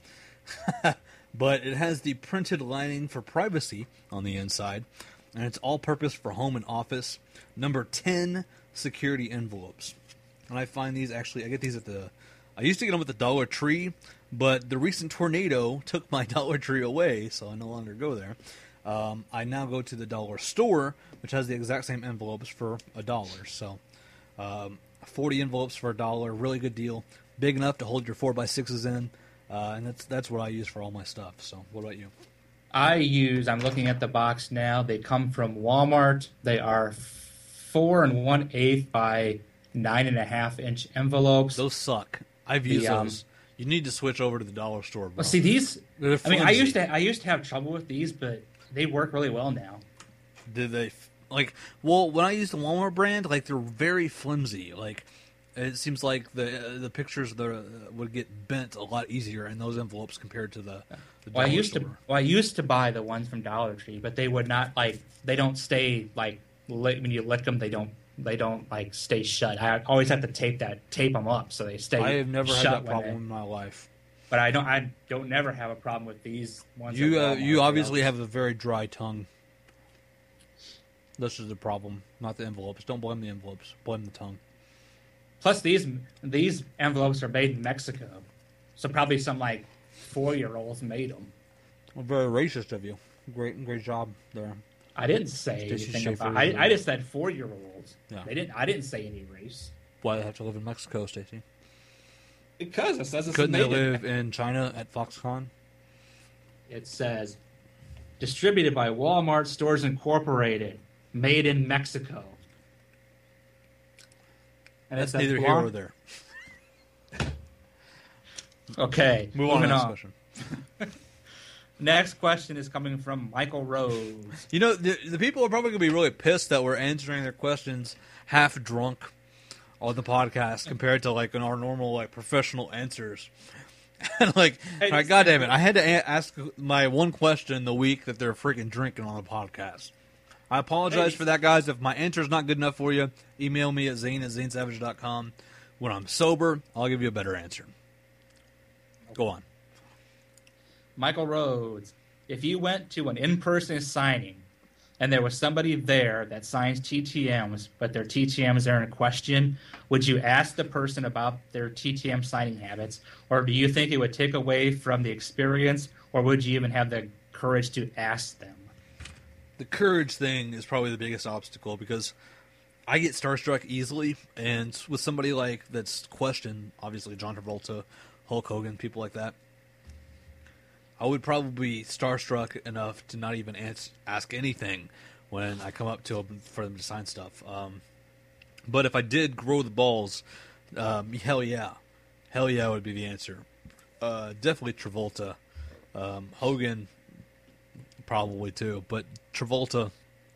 But it has the printed lining for privacy on the inside, and it's all-purpose for home and office. Number ten security envelopes. And I find these actually, I get these at the, I used to get them at the Dollar Tree, but the recent tornado took my Dollar Tree away, so I no longer go there. Um, I now go to the Dollar Store, which has the exact same envelopes for a dollar. So um, forty envelopes for a dollar, really good deal. Big enough to hold your four by sixes in. Uh, and that's that's what I use for all my stuff. So, what about you? I use, I'm looking at the box now. They come from Walmart. They are four and one eighth by nine and a half inch envelopes. Those suck. I've used The, um, those. You need to switch over to the dollar store, bro. Well, see these. They're I mean, I flimsy. used to I used to have trouble with these, but they work really well now. Did they f- like? Well, when I use the Walmart brand, like they're very flimsy. Like it seems like the uh, the pictures the, uh, would get bent a lot easier in those envelopes compared to the. the Well, I dollar used store. to well, I used to buy the ones from Dollar Tree, but they would not like they don't stay like li- when you lick them. They don't they don't like stay shut. I always have to tape that tape them up so they stay. I have never had shut that when problem they- in my life. But I don't. I don't never have a problem with these ones. You at uh, Walmart, you obviously know. have a very dry tongue. This is the problem, not the envelopes. Don't blame the envelopes. Blame the tongue. Plus, these these envelopes are made in Mexico, so probably some like four year olds made them. Well, very racist of you. Great, great job there. I didn't say Stacey anything Schaefer about. is I, I a- just said four year olds. Yeah. They didn't. I didn't say any race. Why they have to live in Mexico, Stacy? Because it says it's Couldn't they made in- live in China at Foxconn? It says distributed by Walmart Stores Incorporated, made in Mexico. And it That's says neither here blonde- or there. Okay, Move on to moving the next on. question. Next question is coming from Michael Rose. You know, the, the people are probably going to be really pissed that we're answering their questions half drunk on the podcast compared to like in our normal like professional answers. And like, Hey, like, God damn it, I had to a- ask my one question the week that they're freaking drinking on the podcast. I apologize Hey. for that, guys. If my answer's not good enough for you, email me at zane at zane savage dot com. When I'm sober, I'll give you a better answer. Go on. Michael Rhodes, if you went to an in-person signing and there was somebody there that signs T T Ms, but their T T Ms are in question, would you ask the person about their T T M signing habits, or do you think it would take away from the experience, or would you even have the courage to ask them? The courage thing is probably the biggest obstacle because I get starstruck easily, and with somebody like that's questioned, obviously John Travolta, Hulk Hogan, people like that, I would probably be starstruck enough to not even ask, ask anything when I come up to them for them to sign stuff. Um, but if I did grow the balls, um, hell yeah, hell yeah would be the answer. Uh, definitely Travolta, um, Hogan, probably too, but Travolta,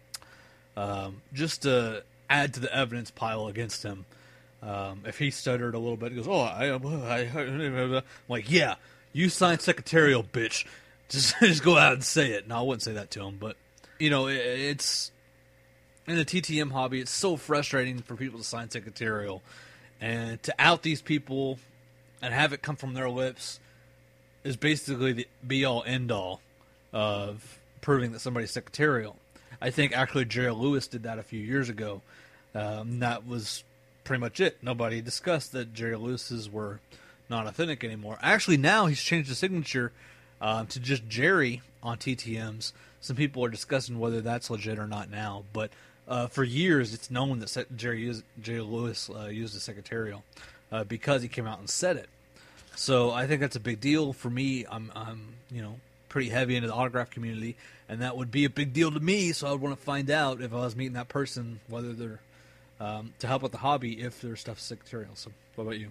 um, just to add to the evidence pile against him. Um, if he stuttered a little bit, he goes, "Oh, I, I, I," I'm like, yeah. You signed secretarial, bitch. Just, just go out and say it. No, I wouldn't say that to him, but you know, it, it's in the T T M hobby. It's so frustrating for people to sign secretarial, and to out these people and have it come from their lips is basically the be all end all of proving that somebody's secretarial. I think actually Jerry Lewis did that a few years ago. Um, that was pretty much it. Nobody discussed that Jerry Lewis's were not authentic anymore. Actually, now he's changed the signature uh, to just Jerry on T T Ms. Some people are discussing whether that's legit or not now, but uh, for years it's known that Se- Jerry, used, Jerry Lewis uh, used a secretarial uh, because he came out and said it. So I think that's a big deal for me. I'm, I'm, you know, pretty heavy into the autograph community, and that would be a big deal to me. So I would want to find out if I was meeting that person whether they're um, to help with the hobby if their stuff's secretarial. So what about you?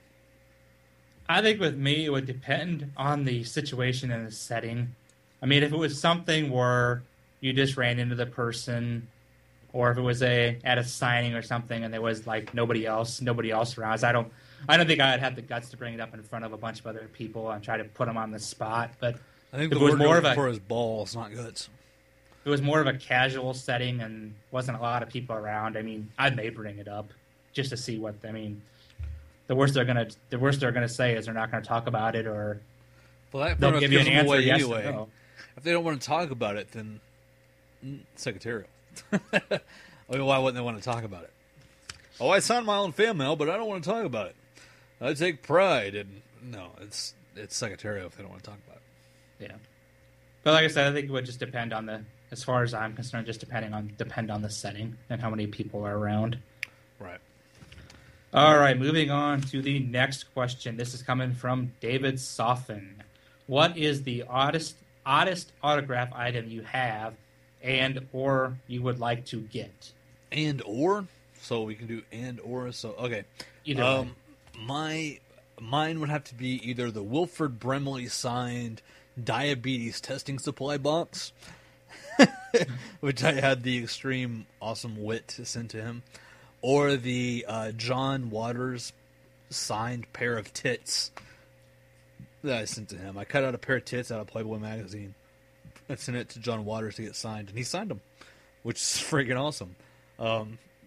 I think with me, it would depend on the situation and the setting. I mean, if it was something where you just ran into the person, or if it was a at a signing or something, and there was like nobody else, nobody else around, I don't, I don't think I'd have the guts to bring it up in front of a bunch of other people and try to put them on the spot. But I think if the it was word more more of a, for his balls, not guts. it was more of a casual setting and wasn't a lot of people around. I mean, I may bring it up just to see what I mean. The worst they're gonna, the worst they're gonna say is they're not gonna talk about it, or Well, that they'll pretty much give you gives an them answer away yes anyway. or no. If they don't want to talk about it, then mm, secretarial. I mean, why wouldn't they want to talk about it? Oh, I signed my own fan mail, but I don't want to talk about it. I take pride in no. It's it's secretarial if they don't want to talk about it. Yeah, but like I said, I think it would just depend on the, as far as I'm concerned, just depending on depend on the setting and how many people are around. Right. All right, moving on to the next question. This is coming from David Soffin. What is the oddest oddest autograph item you have, and or you would like to get? And or so we can do and or so okay. Either um, way. my mine would have to be either the Wilford Brimley signed diabetes testing supply box, which I had the extreme awesome wit to send to him, or the uh, John Waters signed pair of tits that I sent to him. I cut out a pair of tits out of Playboy magazine. I sent it to John Waters to get signed, and he signed them, which is freaking awesome. Um,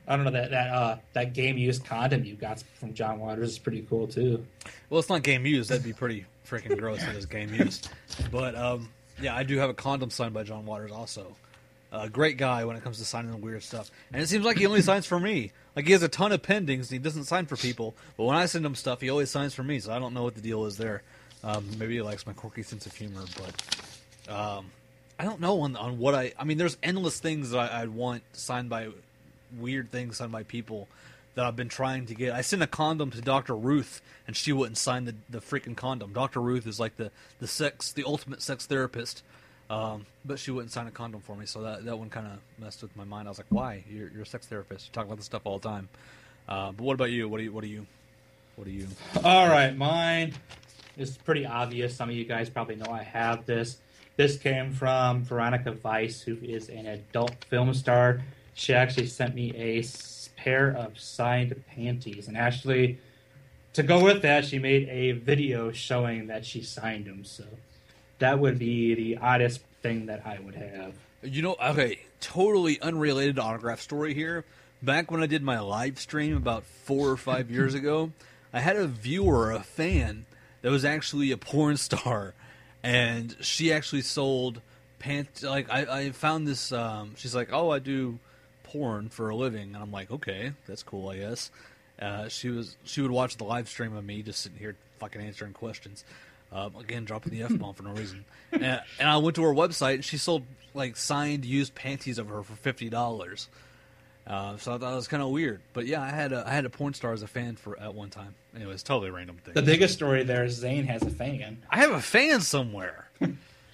I don't know that that uh, that game used condom you got from John Waters is pretty cool too. Well, it's not game used. That'd be pretty freaking gross if it was game used. But um, yeah, I do have a condom signed by John Waters also. A uh, great guy when it comes to signing the weird stuff. And it seems like he only signs for me. Like, he has a ton of pendings, and he doesn't sign for people. But when I send him stuff, he always signs for me, so I don't know what the deal is there. Um, maybe he likes my quirky sense of humor, but um, I don't know on, on what I... I mean, there's endless things that I, I'd want signed by... Weird things signed by people that I've been trying to get. I sent a condom to Doctor Ruth, and she wouldn't sign the, the freaking condom. Doctor Ruth is like the, the sex, the ultimate sex therapist. Um, but she wouldn't sign a condom for me, so that, that one kind of messed with my mind. I was like, why? You're, you're a sex therapist. You talk about this stuff all the time. Uh, but what about you? What do you, what do you, what do you? All right, mine is pretty obvious. Some of you guys probably know I have this. This came from Veronica Weiss, who is an adult film star. She actually sent me a pair of signed panties, and actually, to go with that, she made a video showing that she signed them, so... That would be the oddest thing that I would have. You know, okay, totally unrelated autograph story here. Back when I did my live stream about four or five years ago, I had a viewer, a fan, that was actually a porn star, and she actually sold pants. Like, I, I found this, um, she's like, oh, I do porn for a living, and I'm like, okay, that's cool, I guess. Uh, she was she would watch the live stream of me just sitting here fucking answering questions. Um, again, dropping the F-bomb for no reason. And, and I went to her website, and she sold, like, signed used panties of her for fifty dollars. Uh, so I thought it was kind of weird. But, yeah, I had a, I had a porn star as a fan for at one time. Anyways, totally random thing. The biggest story there is Zane has a fan. I have a fan somewhere. Yeah,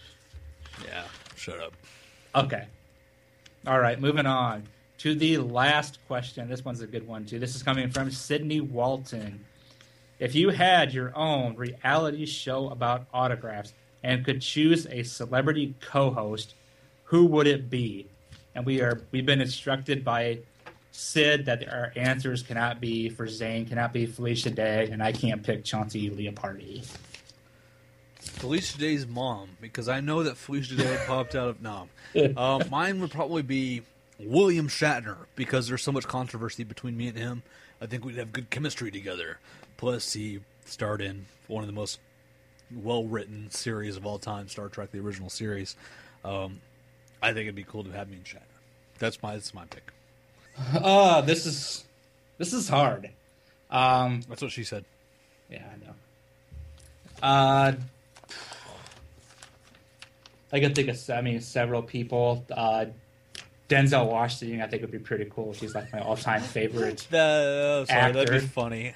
shut up. Okay. All right, moving on to the last question. This one's a good one, too. This is coming from Sydney Walton. If you had your own reality show about autographs and could choose a celebrity co-host, who would it be? And we are we've been instructed by Sid that our answers cannot be for Zane, cannot be Felicia Day, and I can't pick Chauncey Leopardi. Felicia Day's mom, because I know that Felicia Day popped out of no. Um, mine would probably be William Shatner, because there's so much controversy between me and him. I think we'd have good chemistry together. Plus, he starred in one of the most well-written series of all time, Star Trek, the original series. Um, I think it'd be cool to have me in Shatner. That's my that's my pick. Uh, this is this is hard. Um, that's what she said. Yeah, I know. Uh, I can think of, I mean, several people. Uh, Denzel Washington, I think, would be pretty cool. He's like my all-time favorite uh, sorry, actor. That'd be funny.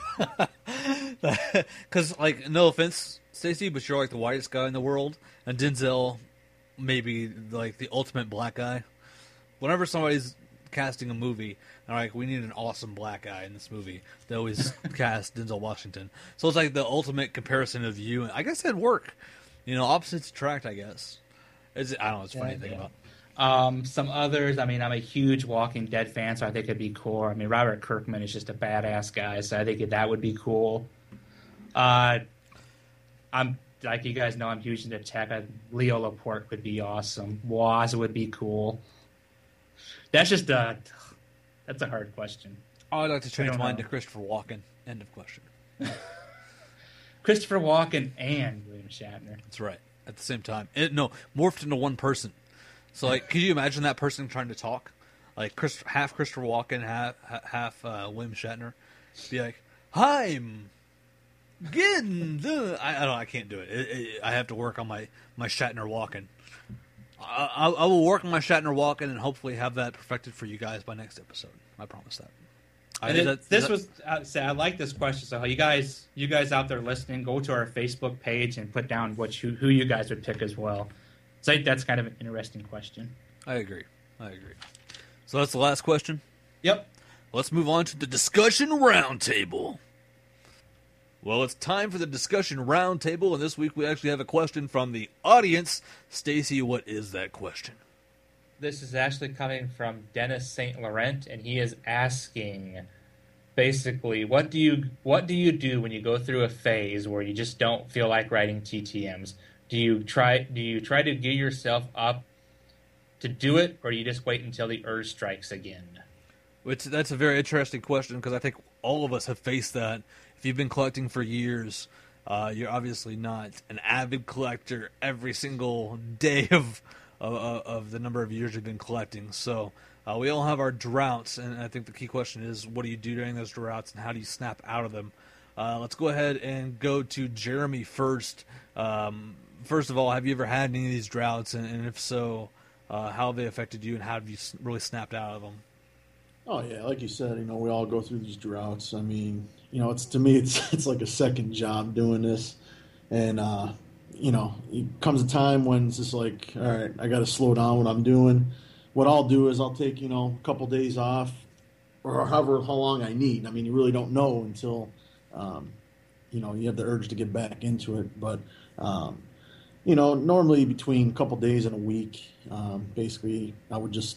Because, like, no offense, Stacey, but you're like the whitest guy in the world, and Denzel may be like the ultimate black guy. Whenever somebody's casting a movie, they're like, we need an awesome black guy in this movie, they always cast Denzel Washington. So it's like the ultimate comparison of you. And I guess that'd work. You know, opposites attract, I guess. It's, I don't know, it's funny yeah, to think yeah. about. Um, some others, I mean, I'm a huge Walking Dead fan, so I think it'd be cool. I mean, Robert Kirkman is just a badass guy, so I think that would be cool. Uh, I'm, like you guys know, I'm huge into tech. I, Leo Laporte would be awesome. Woz would be cool. That's just a, that's a hard question. Oh, I'd like to change mine know. to Christopher Walken. End of question. Christopher Walken and William Shatner. That's right. At the same time. It, no, morphed into one person. So, like, could you imagine that person trying to talk? Like, Chris, half Christopher Walken, half, half uh, William Shatner. Be like, I'm getting the... I, I don't I can't do it. It, it. I have to work on my, my Shatner Walken. I, I, I will work on my Shatner Walken and hopefully have that perfected for you guys by next episode. I promise that. I, And it, that, this that, was uh, say I like this question. So you guys, you guys out there listening, go to our Facebook page and put down what you, who you guys would pick as well. So I think that's kind of an interesting question. I agree. I agree. So that's the last question. Yep. Let's move on to the discussion roundtable. Well, it's time for the discussion roundtable, and this week we actually have a question from the audience. Stacy, what is that question? This is actually coming from Dennis Saint Laurent, and he is asking, basically, what do you what do you do when you go through a phase where you just don't feel like writing T T Ms? Do you try do you try to gear yourself up to do it, or do you just wait until the urge strikes again? Which that's a very interesting question because I think all of us have faced that. If you've been collecting for years, uh, you're obviously not an avid collector every single day of of, of the number of years you've been collecting. So uh, we all have our droughts, and I think the key question is, what do you do during those droughts, and how do you snap out of them? Uh, let's go ahead and go to Jeremy first. Um, first of all, have you ever had any of these droughts, and, and if so, uh, how have they affected you, and how have you really snapped out of them? Oh yeah, like you said, you know, we all go through these droughts. I mean, you know, it's to me, it's it's like a second job doing this, and uh, you know, it comes a time when it's just like, all right, I got to slow down what I'm doing. What I'll do is I'll take, you know, a couple days off, or however how long I need. I mean, you really don't know until, um, you know, you have the urge to get back into it. But, um, you know, normally between a couple days and a week, um, basically, I would just.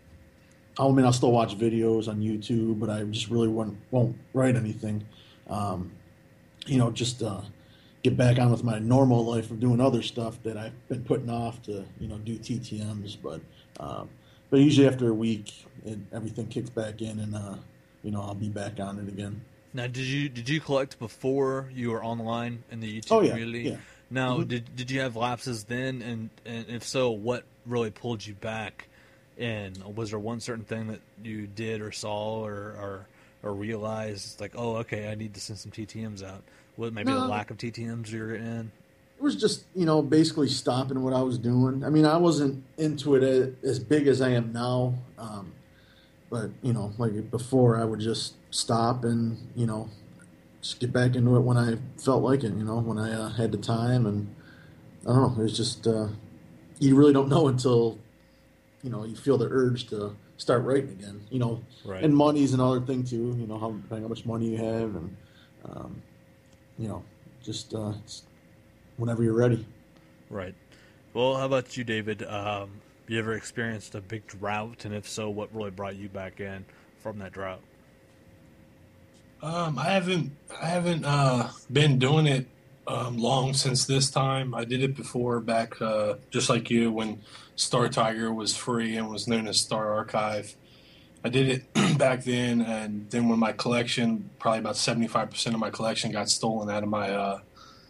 I mean, I'll still watch videos on YouTube, but I just really won't, won't write anything. Um, you know, just uh, get back on with my normal life of doing other stuff that I've been putting off to, you know, do T T Ms. But um, but usually after a week, it, everything kicks back in, and uh, you know, I'll be back on it again. Now, did you did you collect before you were online in the YouTube oh, yeah, community? Yeah. Now, mm-hmm. did did you have lapses then, and, and if so, what really pulled you back? And was there one certain thing that you did or saw or or, or realized, like, oh, okay, I need to send some T T Ms out? What maybe no, the lack of T T Ms you're in? It was just, you know, basically stopping what I was doing. I mean, I wasn't into it as, as big as I am now, um, but you know, like before, I would just stop and you know, just get back into it when I felt like it. You know, when I uh, had the time, and I don't know, it was just uh, you really don't know until. You know, you feel the urge to start writing again. You know, right. And money's another thing too. You know, how how much money you have, and um, you know, just uh, it's whenever you're ready. Right. Well, how about you, David? Um, you ever experienced a big drought, and if so, what really brought you back in from that drought? Um, I haven't I haven't uh, been doing it um, long since this time. I did it before, back uh, just like you, when Star Tiger was free and was known as Star Archive. I did it back then, and then when my collection, probably about seventy-five percent of my collection got stolen out of my uh,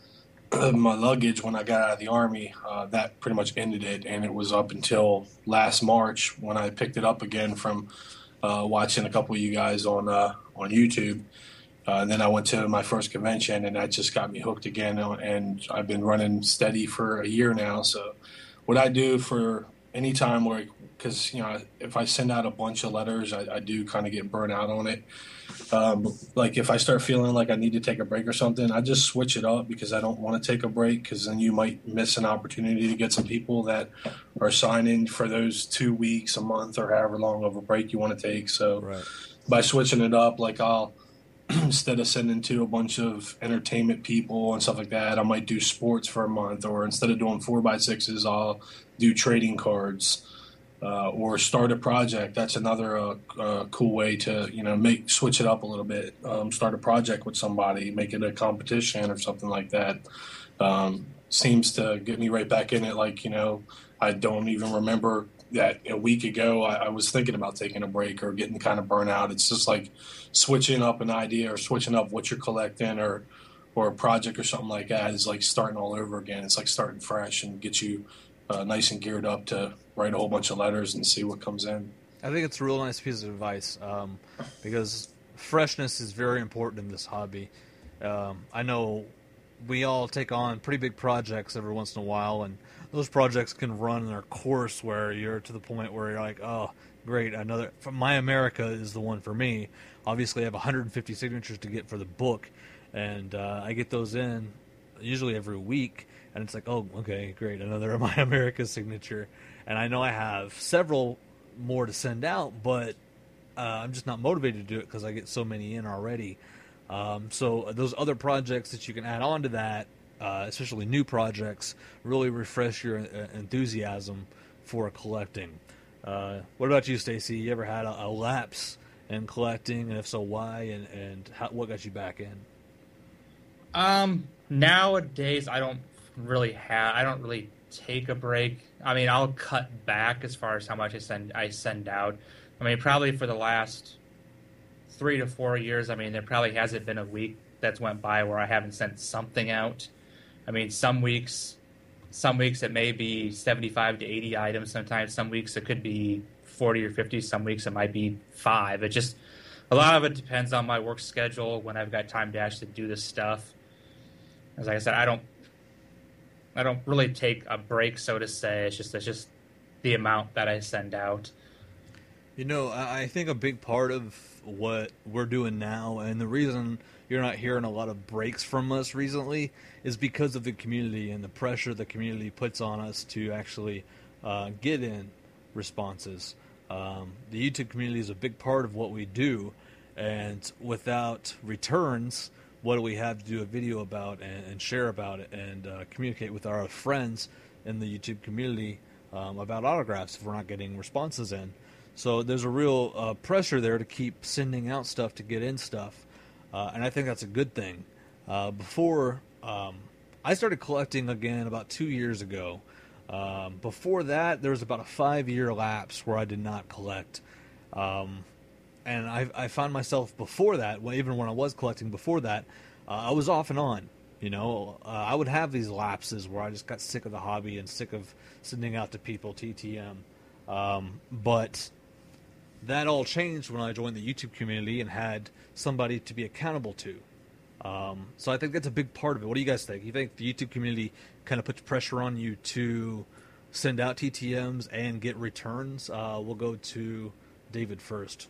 my luggage when I got out of the Army, uh, that pretty much ended it, and it was up until last March when I picked it up again from uh, watching a couple of you guys on uh, on YouTube. Uh, and then I went to my first convention, and that just got me hooked again, and I've been running steady for a year now. So what I do for any time where, because, you know, if I send out a bunch of letters, I, I do kind of get burnt out on it. Um, like if I start feeling like I need to take a break or something, I just switch it up because I don't want to take a break, because then you might miss an opportunity to get some people that are signing for those two weeks, a month, or however long of a break you want to take. So right. By switching it up, like I'll, instead of sending to a bunch of entertainment people and stuff like that, I might do sports for a month, or instead of doing four by sixes, I'll do trading cards, uh, or start a project. That's another uh, uh, cool way to, you know, make switch it up a little bit. Um, start a project with somebody, make it a competition or something like that. Um, seems to get me right back in it. Like, you know, I don't even remember that a week ago I, I was thinking about taking a break or getting kind of burnt out. It's just like switching up an idea or switching up what you're collecting, or or a project or something like that is like starting all over again. It's like starting fresh and get you uh, nice and geared up to write a whole bunch of letters and see what comes in. I think it's a real nice piece of advice, um, because freshness is very important in this hobby. Um, I know we all take on pretty big projects every once in a while, and those projects can run their course where you're to the point where you're like, oh, great, another. My America is the one for me. Obviously, I have one hundred fifty signatures to get for the book, and uh, I get those in usually every week, and it's like, oh, okay, great, another My America signature. And I know I have several more to send out, but uh, I'm just not motivated to do it because I get so many in already. Um, so those other projects that you can add on to that, uh, especially new projects, really refresh your uh, enthusiasm for collecting. Uh, what about you, Stacy? You ever had a, a lapse in collecting, and if so, why, and, and how, what got you back in? Um, nowadays, I don't really have, I don't really take a break. I mean, I'll cut back as far as how much I send, I send out. I mean, probably for the last three to four years, I mean, there probably hasn't been a week that's went by where I haven't sent something out. I mean, some weeks, some weeks it may be seventy-five to eighty items. Sometimes some weeks it could be forty or fifty. Some weeks it might be five. It just, a lot of it depends on my work schedule when I've got time to actually do this stuff. As like I said, I don't, I don't really take a break, so to say. It's just, it's just the amount that I send out. You know, I think a big part of what we're doing now, and the reason you're not hearing a lot of breaks from us recently, is because of the community and the pressure the community puts on us to actually uh, get in responses. Um, the YouTube community is a big part of what we do, and without returns, what do we have to do a video about and, and share about it and uh, communicate with our friends in the YouTube community um, about autographs if we're not getting responses in? So there's a real uh, pressure there to keep sending out stuff to get in stuff, uh, and I think that's a good thing. Uh, before um, I started collecting again about two years ago. Um, before that, there was about a five-year lapse where I did not collect, um, and I, I found myself before that, well, even when I was collecting before that, uh, I was off and on. You know, uh, I would have these lapses where I just got sick of the hobby and sick of sending out to people T T M, um, but that all changed when I joined the YouTube community and had somebody to be accountable to. Um, so I think that's a big part of it. What do you guys think? You think the YouTube community kind of puts pressure on you to send out T T Ms and get returns? Uh, we'll go to David first.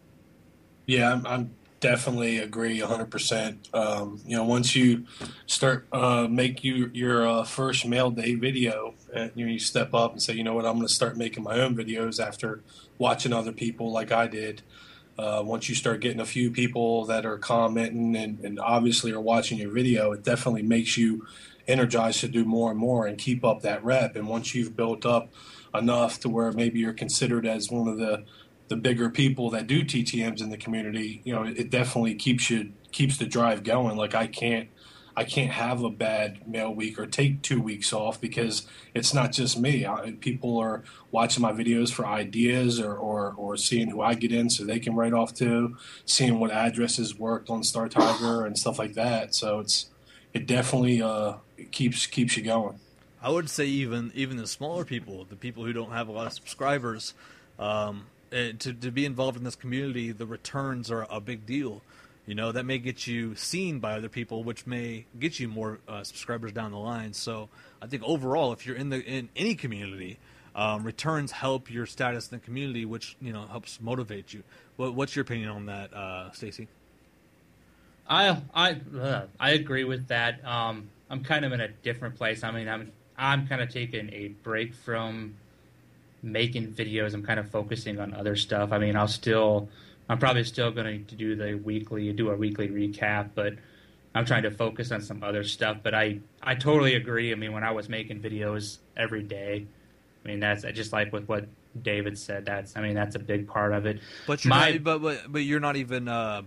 Yeah, I'm, I'm definitely agree one hundred percent. Um, you know, once you start uh, make you your uh, first mail day video, and you know, you step up and say, you know what, I'm going to start making my own videos after watching other people like I did. Uh, once you start getting a few people that are commenting and, and obviously are watching your video, it definitely makes you energized to do more and more and keep up that rep. And once you've built up enough to where maybe you're considered as one of the the bigger people that do T T Ms in the community, you know, it definitely keeps you keeps the drive going. Like I can't I can't have a bad mail week or take two weeks off because it's not just me. I, people are watching my videos for ideas or, or, or seeing who I get in so they can write off to, seeing what addresses worked on Star Tiger and stuff like that. So it's it definitely uh, it keeps keeps you going. I would say even even the smaller people, the people who don't have a lot of subscribers, um, to to be involved in this community, the returns are a big deal. You know, that may get you seen by other people, which may get you more uh, subscribers down the line. So I think overall, if you're in the in any community, um, returns help your status in the community, which, you know, helps motivate you. What, what's your opinion on that, uh, Stacy? I I uh, I agree with that. Um, I'm kind of in a different place. I mean, I'm I'm kind of taking a break from making videos. I'm kind of focusing on other stuff. I mean, I'll still. I'm probably still going to do the weekly, do a weekly recap, but I'm trying to focus on some other stuff. But I, I totally agree. I mean, when I was making videos every day, I mean, that's just like with what David said. That's, I mean, that's a big part of it. But you're My, not, but, but but you're not even uh,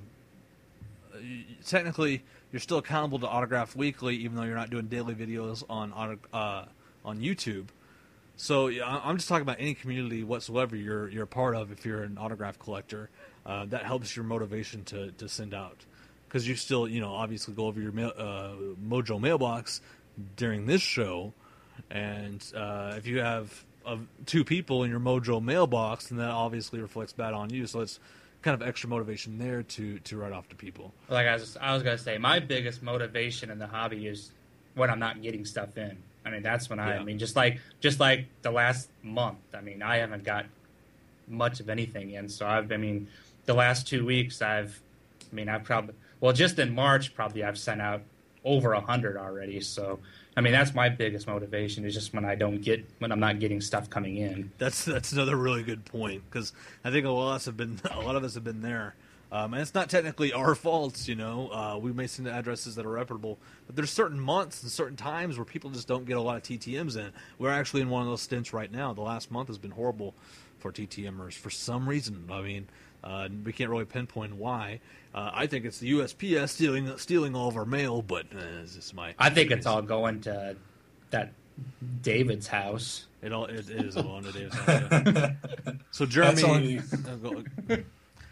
technically you're still accountable to Autograph Weekly, even though you're not doing daily videos on uh, on YouTube. So yeah, I'm just talking about any community whatsoever you're you're a part of. If you're an autograph collector, uh, that helps your motivation to, to send out, because you still, you know, obviously go over your mail, uh, Mojo mailbox during this show, and uh, if you have uh, two people in your Mojo mailbox, then that obviously reflects bad on you. So it's kind of extra motivation there to to write off to people. Like I was, I was gonna say, my biggest motivation in the hobby is when I'm not getting stuff in. I mean, that's when I, Yeah. I mean, just like just like the last month. I mean, I haven't got much of anything in. So I've, I mean, the last two weeks, I've, I mean, I've probably, well, just in March, probably I've sent out over a hundred already. So, I mean, that's my biggest motivation is just when I don't get, when I'm not getting stuff coming in. That's that's another really good point, because I think a lot of us have been a lot of us have been there. Um, and it's not technically our faults, you know. Uh, we may send addresses that are reputable, but there's certain months and certain times where people just don't get a lot of T T Ms in. We're actually in one of those stints right now. The last month has been horrible for T T Mers for some reason. I mean, uh, we can't really pinpoint why. Uh, I think it's the U S P S stealing stealing all of our mail, but uh, it's just my. I think it's all going to that David's house. It all it, it is all under David's house. Yeah. So Jeremy, That's only- uh, go-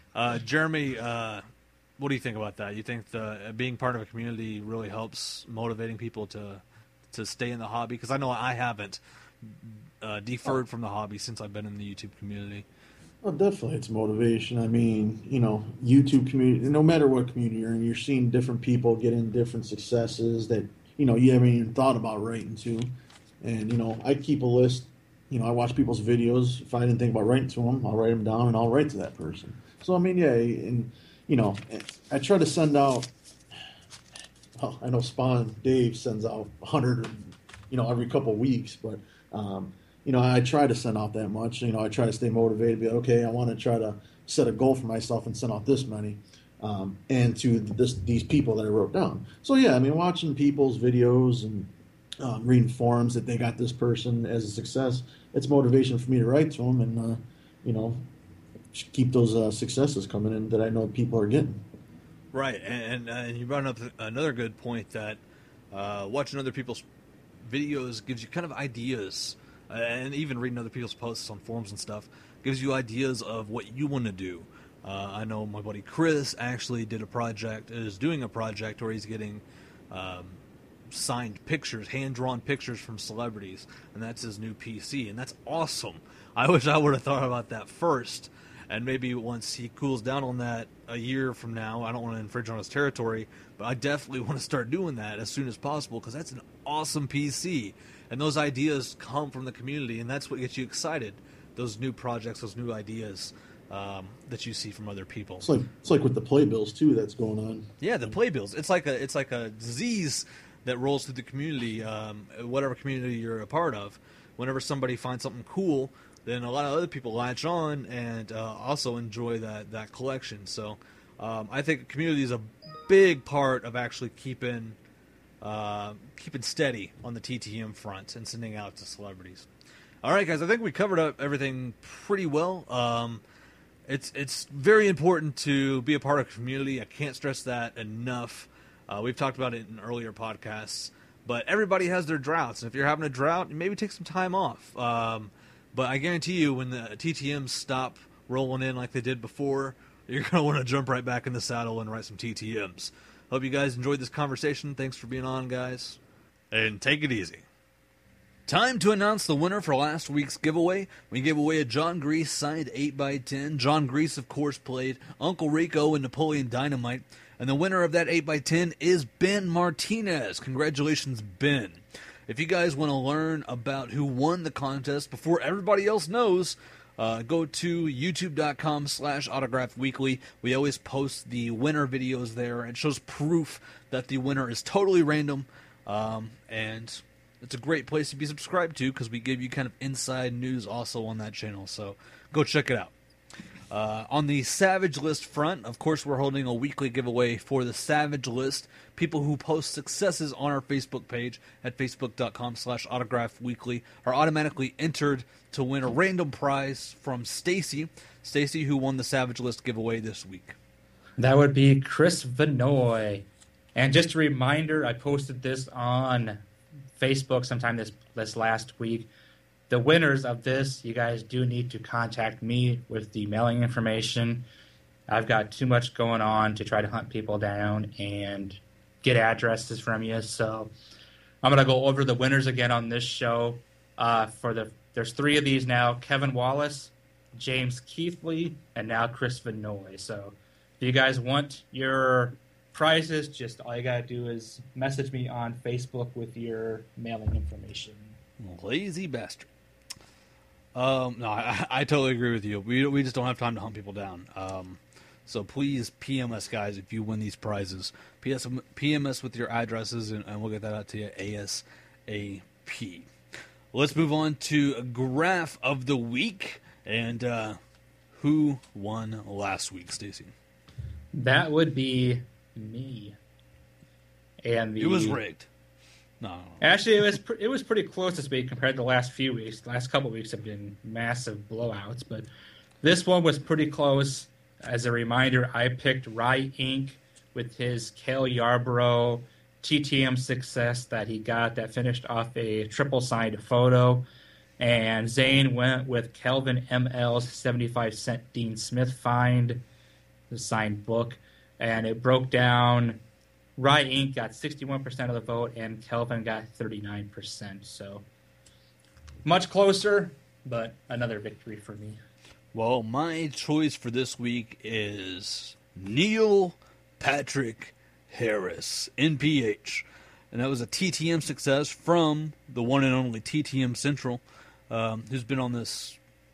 Uh, Jeremy, uh, what do you think about that? You think the being part of a community really helps motivating people to to stay in the hobby? Because I know I haven't uh, deferred from the hobby since I've been in the YouTube community. Well, definitely, it's motivation. I mean, you know, YouTube community, no matter what community you're in, you're seeing different people getting different successes that, you know, you haven't even thought about writing to. And, you know, I keep a list. You know, I watch people's videos. If I didn't think about writing to them, I'll write them down and I'll write to that person. So, I mean, yeah, and, you know, I try to send out, well, I know Spawn Dave sends out one hundred, you know, every couple of weeks, but, um, you know, I try to send out that much. You know, I try to stay motivated, be like, okay, I want to try to set a goal for myself and send out this many, um, and to this, these people that I wrote down. So, yeah, I mean, watching people's videos and um, reading forums that they got this person as a success, it's motivation for me to write to them and, uh, you know, keep those uh, successes coming in that I know people are getting. Right, and, and, and you brought up another good point that uh, watching other people's videos gives you kind of ideas. Uh, and even reading other people's posts on forums and stuff gives you ideas of what you want to do. Uh, I know my buddy Chris actually did a project, is doing a project where he's getting um, signed pictures, hand-drawn pictures from celebrities, and that's his new P C, and that's awesome. I wish I would have thought about that first, and maybe once he cools down on that a year from now, I don't want to infringe on his territory, but I definitely want to start doing that as soon as possible, because that's an awesome P C. And those ideas come from the community, and that's what gets you excited. Those new projects, those new ideas um, that you see from other people. It's like it's like with the playbills too that's going on. Yeah, the playbills. It's like a it's like a disease that rolls through the community, um, whatever community you're a part of. Whenever somebody finds something cool, then a lot of other people latch on and uh, also enjoy that that collection. So um, I think community is a big part of actually keeping. Uh, keeping steady on the T T M front and sending out to celebrities. All right, guys, I think we covered up everything pretty well. Um, it's it's very important to be a part of a community. I can't stress that enough. Uh, we've talked about it in earlier podcasts, but everybody has their droughts, and if you're having a drought, maybe take some time off. Um, but I guarantee you, when the T T Ms stop rolling in like they did before, you're going to want to jump right back in the saddle and write some T T Ms. Hope you guys enjoyed this conversation. Thanks for being on, guys. And take it easy. Time to announce the winner for last week's giveaway. We gave away a John Grease signed eight by ten. John Grease, of course, played Uncle Rico in Napoleon Dynamite. And the winner of that eight by ten is Ben Martinez. Congratulations, Ben. If you guys want to learn about who won the contest before everybody else knows, Uh, go to youtube.com slash autograph weekly. We always post the winner videos there. It shows proof that the winner is totally random. Um, and it's a great place to be subscribed to because we give you kind of inside news also on that channel. So go check it out. Uh, on the Savage List front, of course, we're holding a weekly giveaway for the Savage List. People who post successes on our Facebook page at facebook.com slash autograph weekly are automatically entered to win a random prize from Stacy. Stacy, who won the Savage List giveaway this week. That would be Chris Vanoy. And just a reminder, I posted this on Facebook sometime this, this last week. The winners of this, you guys do need to contact me with the mailing information. I've got too much going on to try to hunt people down and get addresses from you. So I'm going to go over the winners again on this show. Uh, for the There's three of these now. Kevin Wallace, James Keithley, and now Chris Vanoy. So if you guys want your prizes, just all you got to do is message me on Facebook with your mailing information. Lazy bastard. Um, no, I, I totally agree with you. We we just don't have time to hunt people down. Um, so please P M us, guys, if you win these prizes. P S, P M us with your addresses, and, and we'll get that out to you ASAP. Let's move on to a graph of the week. And uh, who won last week, Stacy? That would be me. And the, it was rigged. No, no, no. Actually, it was pr- it was pretty close this week compared to the last few weeks. The last couple of weeks have been massive blowouts, but this one was pretty close. As a reminder, I picked Rye Incorporated with his Cale Yarborough T T M success that he got that finished off a triple signed photo, and Zane went with Kelvin M L's seventy-five cent Dean Smith find, the signed book, and it broke down. Rye Incorporated got sixty-one percent of the vote, and Kelvin got thirty-nine percent. So much closer, but another victory for me. Well, my choice for this week is Neil Patrick Harris, N P H. And that was a T T M success from the one and only T T M Central, um, who's been on this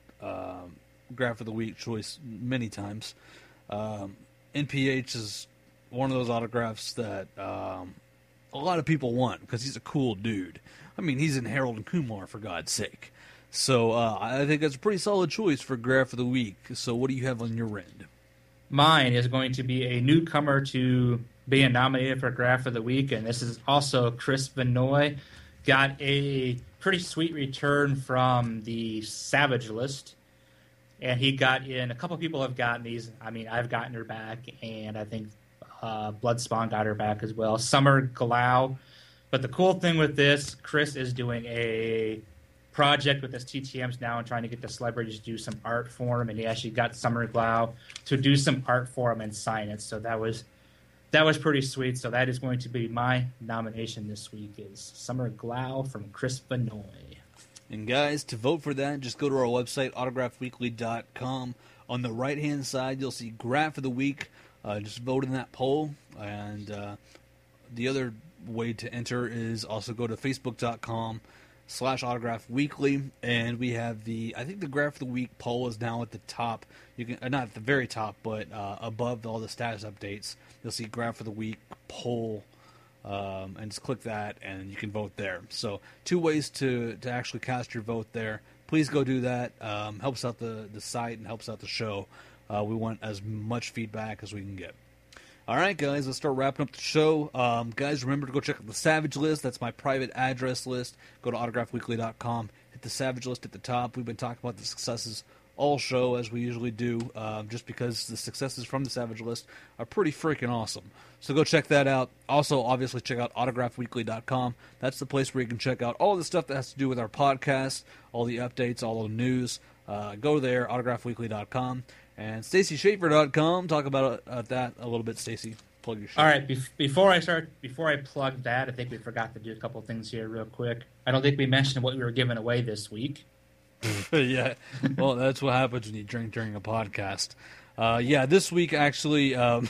um, Graph of the Week choice many times. Um, N P H is one of those autographs that um, a lot of people want because he's a cool dude. I mean, he's in Harold and Kumar, for God's sake. So uh, I think that's a pretty solid choice for Graph of the Week. So what do you have on your end? Mine is going to be a newcomer to being nominated for Graph of the Week, and this is also Chris Vanoy. Got a pretty sweet return from the Savage list, and he got in. A couple people have gotten these. I mean, I've gotten her back, and I think uh, Bloodspawn got her back as well. Summer Glau. But the cool thing with this, Chris is doing a project with his T T Ms now and trying to get the celebrities to do some art for him, and he actually got Summer Glau to do some art for him and sign it. So that was that was pretty sweet. So that is going to be my nomination this week is Summer Glau from Chris Vanoy. And guys, to vote for that, just go to our website, autograph weekly dot com. On the right-hand side, you'll see Graph of the Week. Uh, just vote in that poll. And uh, the other way to enter is also go to facebook dot com slash autograph weekly, and we have the, I think the Graph of the Week poll is now at the top. You can, uh, not at the very top, but uh, above all the status updates, you'll see Graph of the Week poll, um, and just click that, and you can vote there. So two ways to, to actually cast your vote there. Please go do that. Um, helps out the, the site and helps out the show. Uh, we want as much feedback as we can get. All right, guys, let's start wrapping up the show. Um, guys, remember to go check out the Savage list. That's my private address list. Go to autograph weekly dot com. Hit the Savage list at the top. We've been talking about the successes all show, as we usually do, uh, just because the successes from the Savage list are pretty freaking awesome. So go check that out. Also, obviously, check out autograph weekly dot com. That's the place where you can check out all the stuff that has to do with our podcast, all the updates, all the news. Uh, go there, autograph weekly dot com. And Stacy Schaefer dot com. Talk about uh, that a little bit, Stacy. Plug your show. All right, bef- before I start, before I plug that, I think we forgot to do a couple things here real quick. I don't think we mentioned what we were giving away this week. Yeah, well, that's what happens when you drink during a podcast. Uh, yeah, this week actually, um,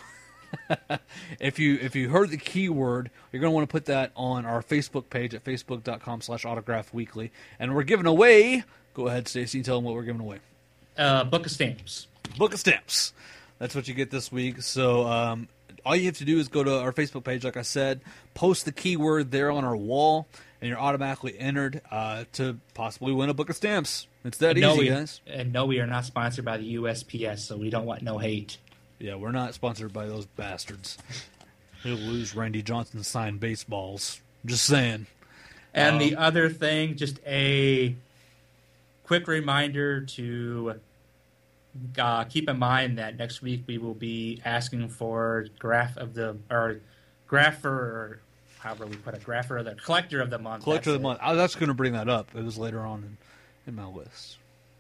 if you if you heard the keyword, you're going to want to put that on our Facebook page at facebook dot com slash autograph weekly, and we're giving away. Go ahead, Stacy, and tell them what we're giving away. Uh, book of stamps. Book of stamps. That's what you get this week. So um, all you have to do is go to our Facebook page, like I said, post the keyword there on our wall, and you're automatically entered uh, to possibly win a book of stamps. It's that and easy, we, guys. And no, we are not sponsored by the U S P S, so we don't want no hate. Yeah, we're not sponsored by those bastards. He'll lose Randy Johnson signed baseballs. Just saying. And um, the other thing, just a quick reminder to uh, keep in mind that next week we will be asking for graph of the or grapher, or however we put it, grapher of the collector of the month. Collector of the it. month. I was actually going to bring that up. It was later on in, in my list.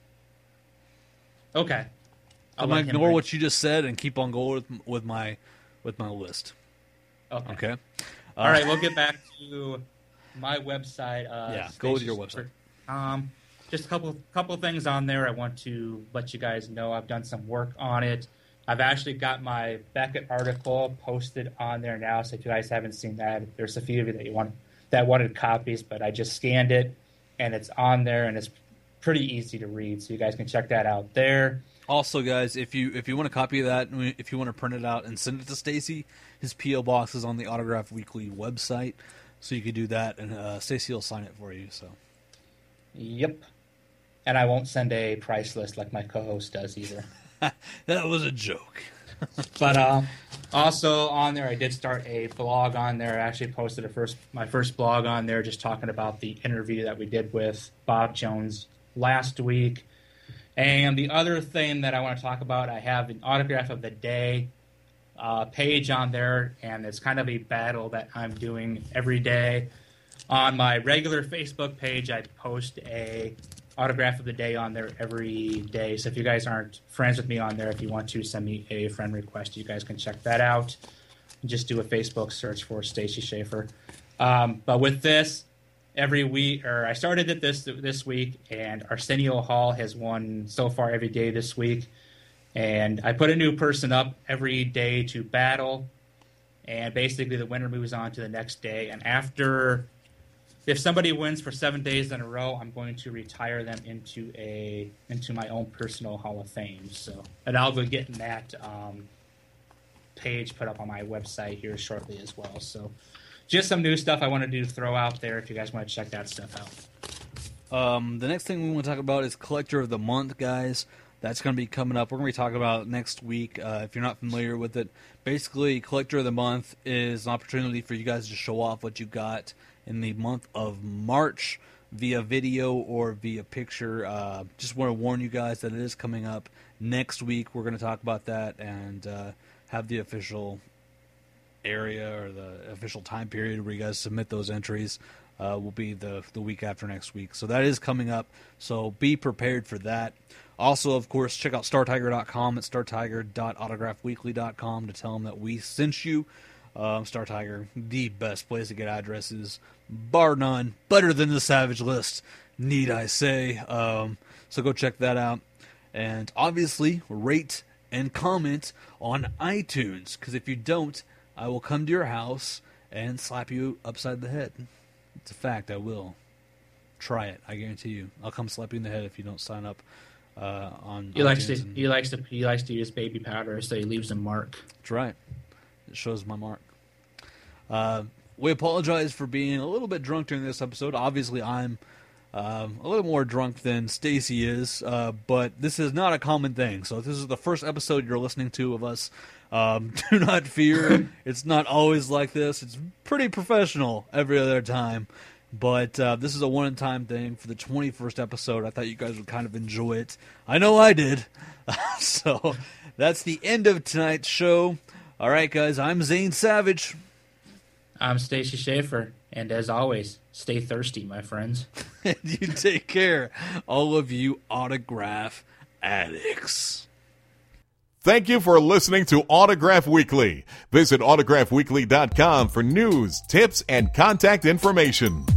Okay. I'm going to ignore what you just said and keep on going with, with my with my list. Okay. Okay. Uh, All right, we'll get back to my website. Uh, yeah, go with your website. Um, just a couple couple things on there. I want to let you guys know I've done some work on it. I've actually got my Beckett article posted on there now. So if you guys haven't seen that, there's a few of you that you want that wanted copies, but I just scanned it and it's on there and it's pretty easy to read. So you guys can check that out there. Also, guys, if you if you want a copy of that, if you want to print it out and send it to Stacy, his P O box is on the Autograph Weekly website, so you could do that, and uh, Stacy will sign it for you. So, yep. And I won't send a price list like my co-host does either. That was a joke. But uh, also on there, I did start a blog on there. I actually posted a first my first blog on there, just talking about the interview that we did with Bob Jones last week. And the other thing that I want to talk about, I have an autograph of the day uh, page on there, and it's kind of a battle that I'm doing every day. On my regular Facebook page, I post a autograph of the day on there every day. So if you guys aren't friends with me on there, if you want to send me a friend request, you guys can check that out. Just do a Facebook search for Stacy Schaefer. Um, but with this, every week, or I started it this this week, and Arsenio Hall has won so far every day this week. And I put a new person up every day to battle, and basically the winner moves on to the next day. And after, if somebody wins for seven days in a row, I'm going to retire them into a into my own personal Hall of Fame. So, and I'll be getting that um, page put up on my website here shortly as well. So, just some new stuff I wanted to throw out there if you guys want to check that stuff out. Um, the next thing we want to talk about is Collector of the Month, guys. That's going to be coming up. We're going to be talking about it next week. Uh, if you're not familiar with it, basically, Collector of the Month is an opportunity for you guys to show off what you got in the month of March via video or via picture. Uh, just want to warn you guys that it is coming up next week. We're going to talk about that and uh, have the official area or the official time period where you guys submit those entries. Uh, will be the the week after next week. So that is coming up. So be prepared for that. Also, of course, check out star tiger dot com at star tiger dot autograph weekly dot com to tell them that we sent you. Um, Star Tiger, the best place to get addresses, bar none. Better than the Savage List, need I say. Um, so go check that out. And obviously, rate and comment on iTunes. Because if you don't, I will come to your house and slap you upside the head. It's a fact, I will. Try it, I guarantee you. I'll come slap you in the head if you don't sign up uh, on He likes to and... he likes to he likes to use baby powder, so he leaves a mark. That's right. It shows my mark. Uh, we apologize for being a little bit drunk during this episode. Obviously, I'm um, a little more drunk than Stacy is, uh, but this is not a common thing. So if this is the first episode you're listening to of us, um, do not fear. It's not always like this. It's pretty professional every other time. But uh, this is a one-time thing for the twenty-first episode. I thought you guys would kind of enjoy it. I know I did. So that's the end of tonight's show. All right, guys, I'm Zane Savage. I'm Stacy Schaefer, and as always, stay thirsty, my friends. And you take care, all of you autograph addicts. Thank you for listening to Autograph Weekly. Visit autograph weekly dot com for news, tips, and contact information.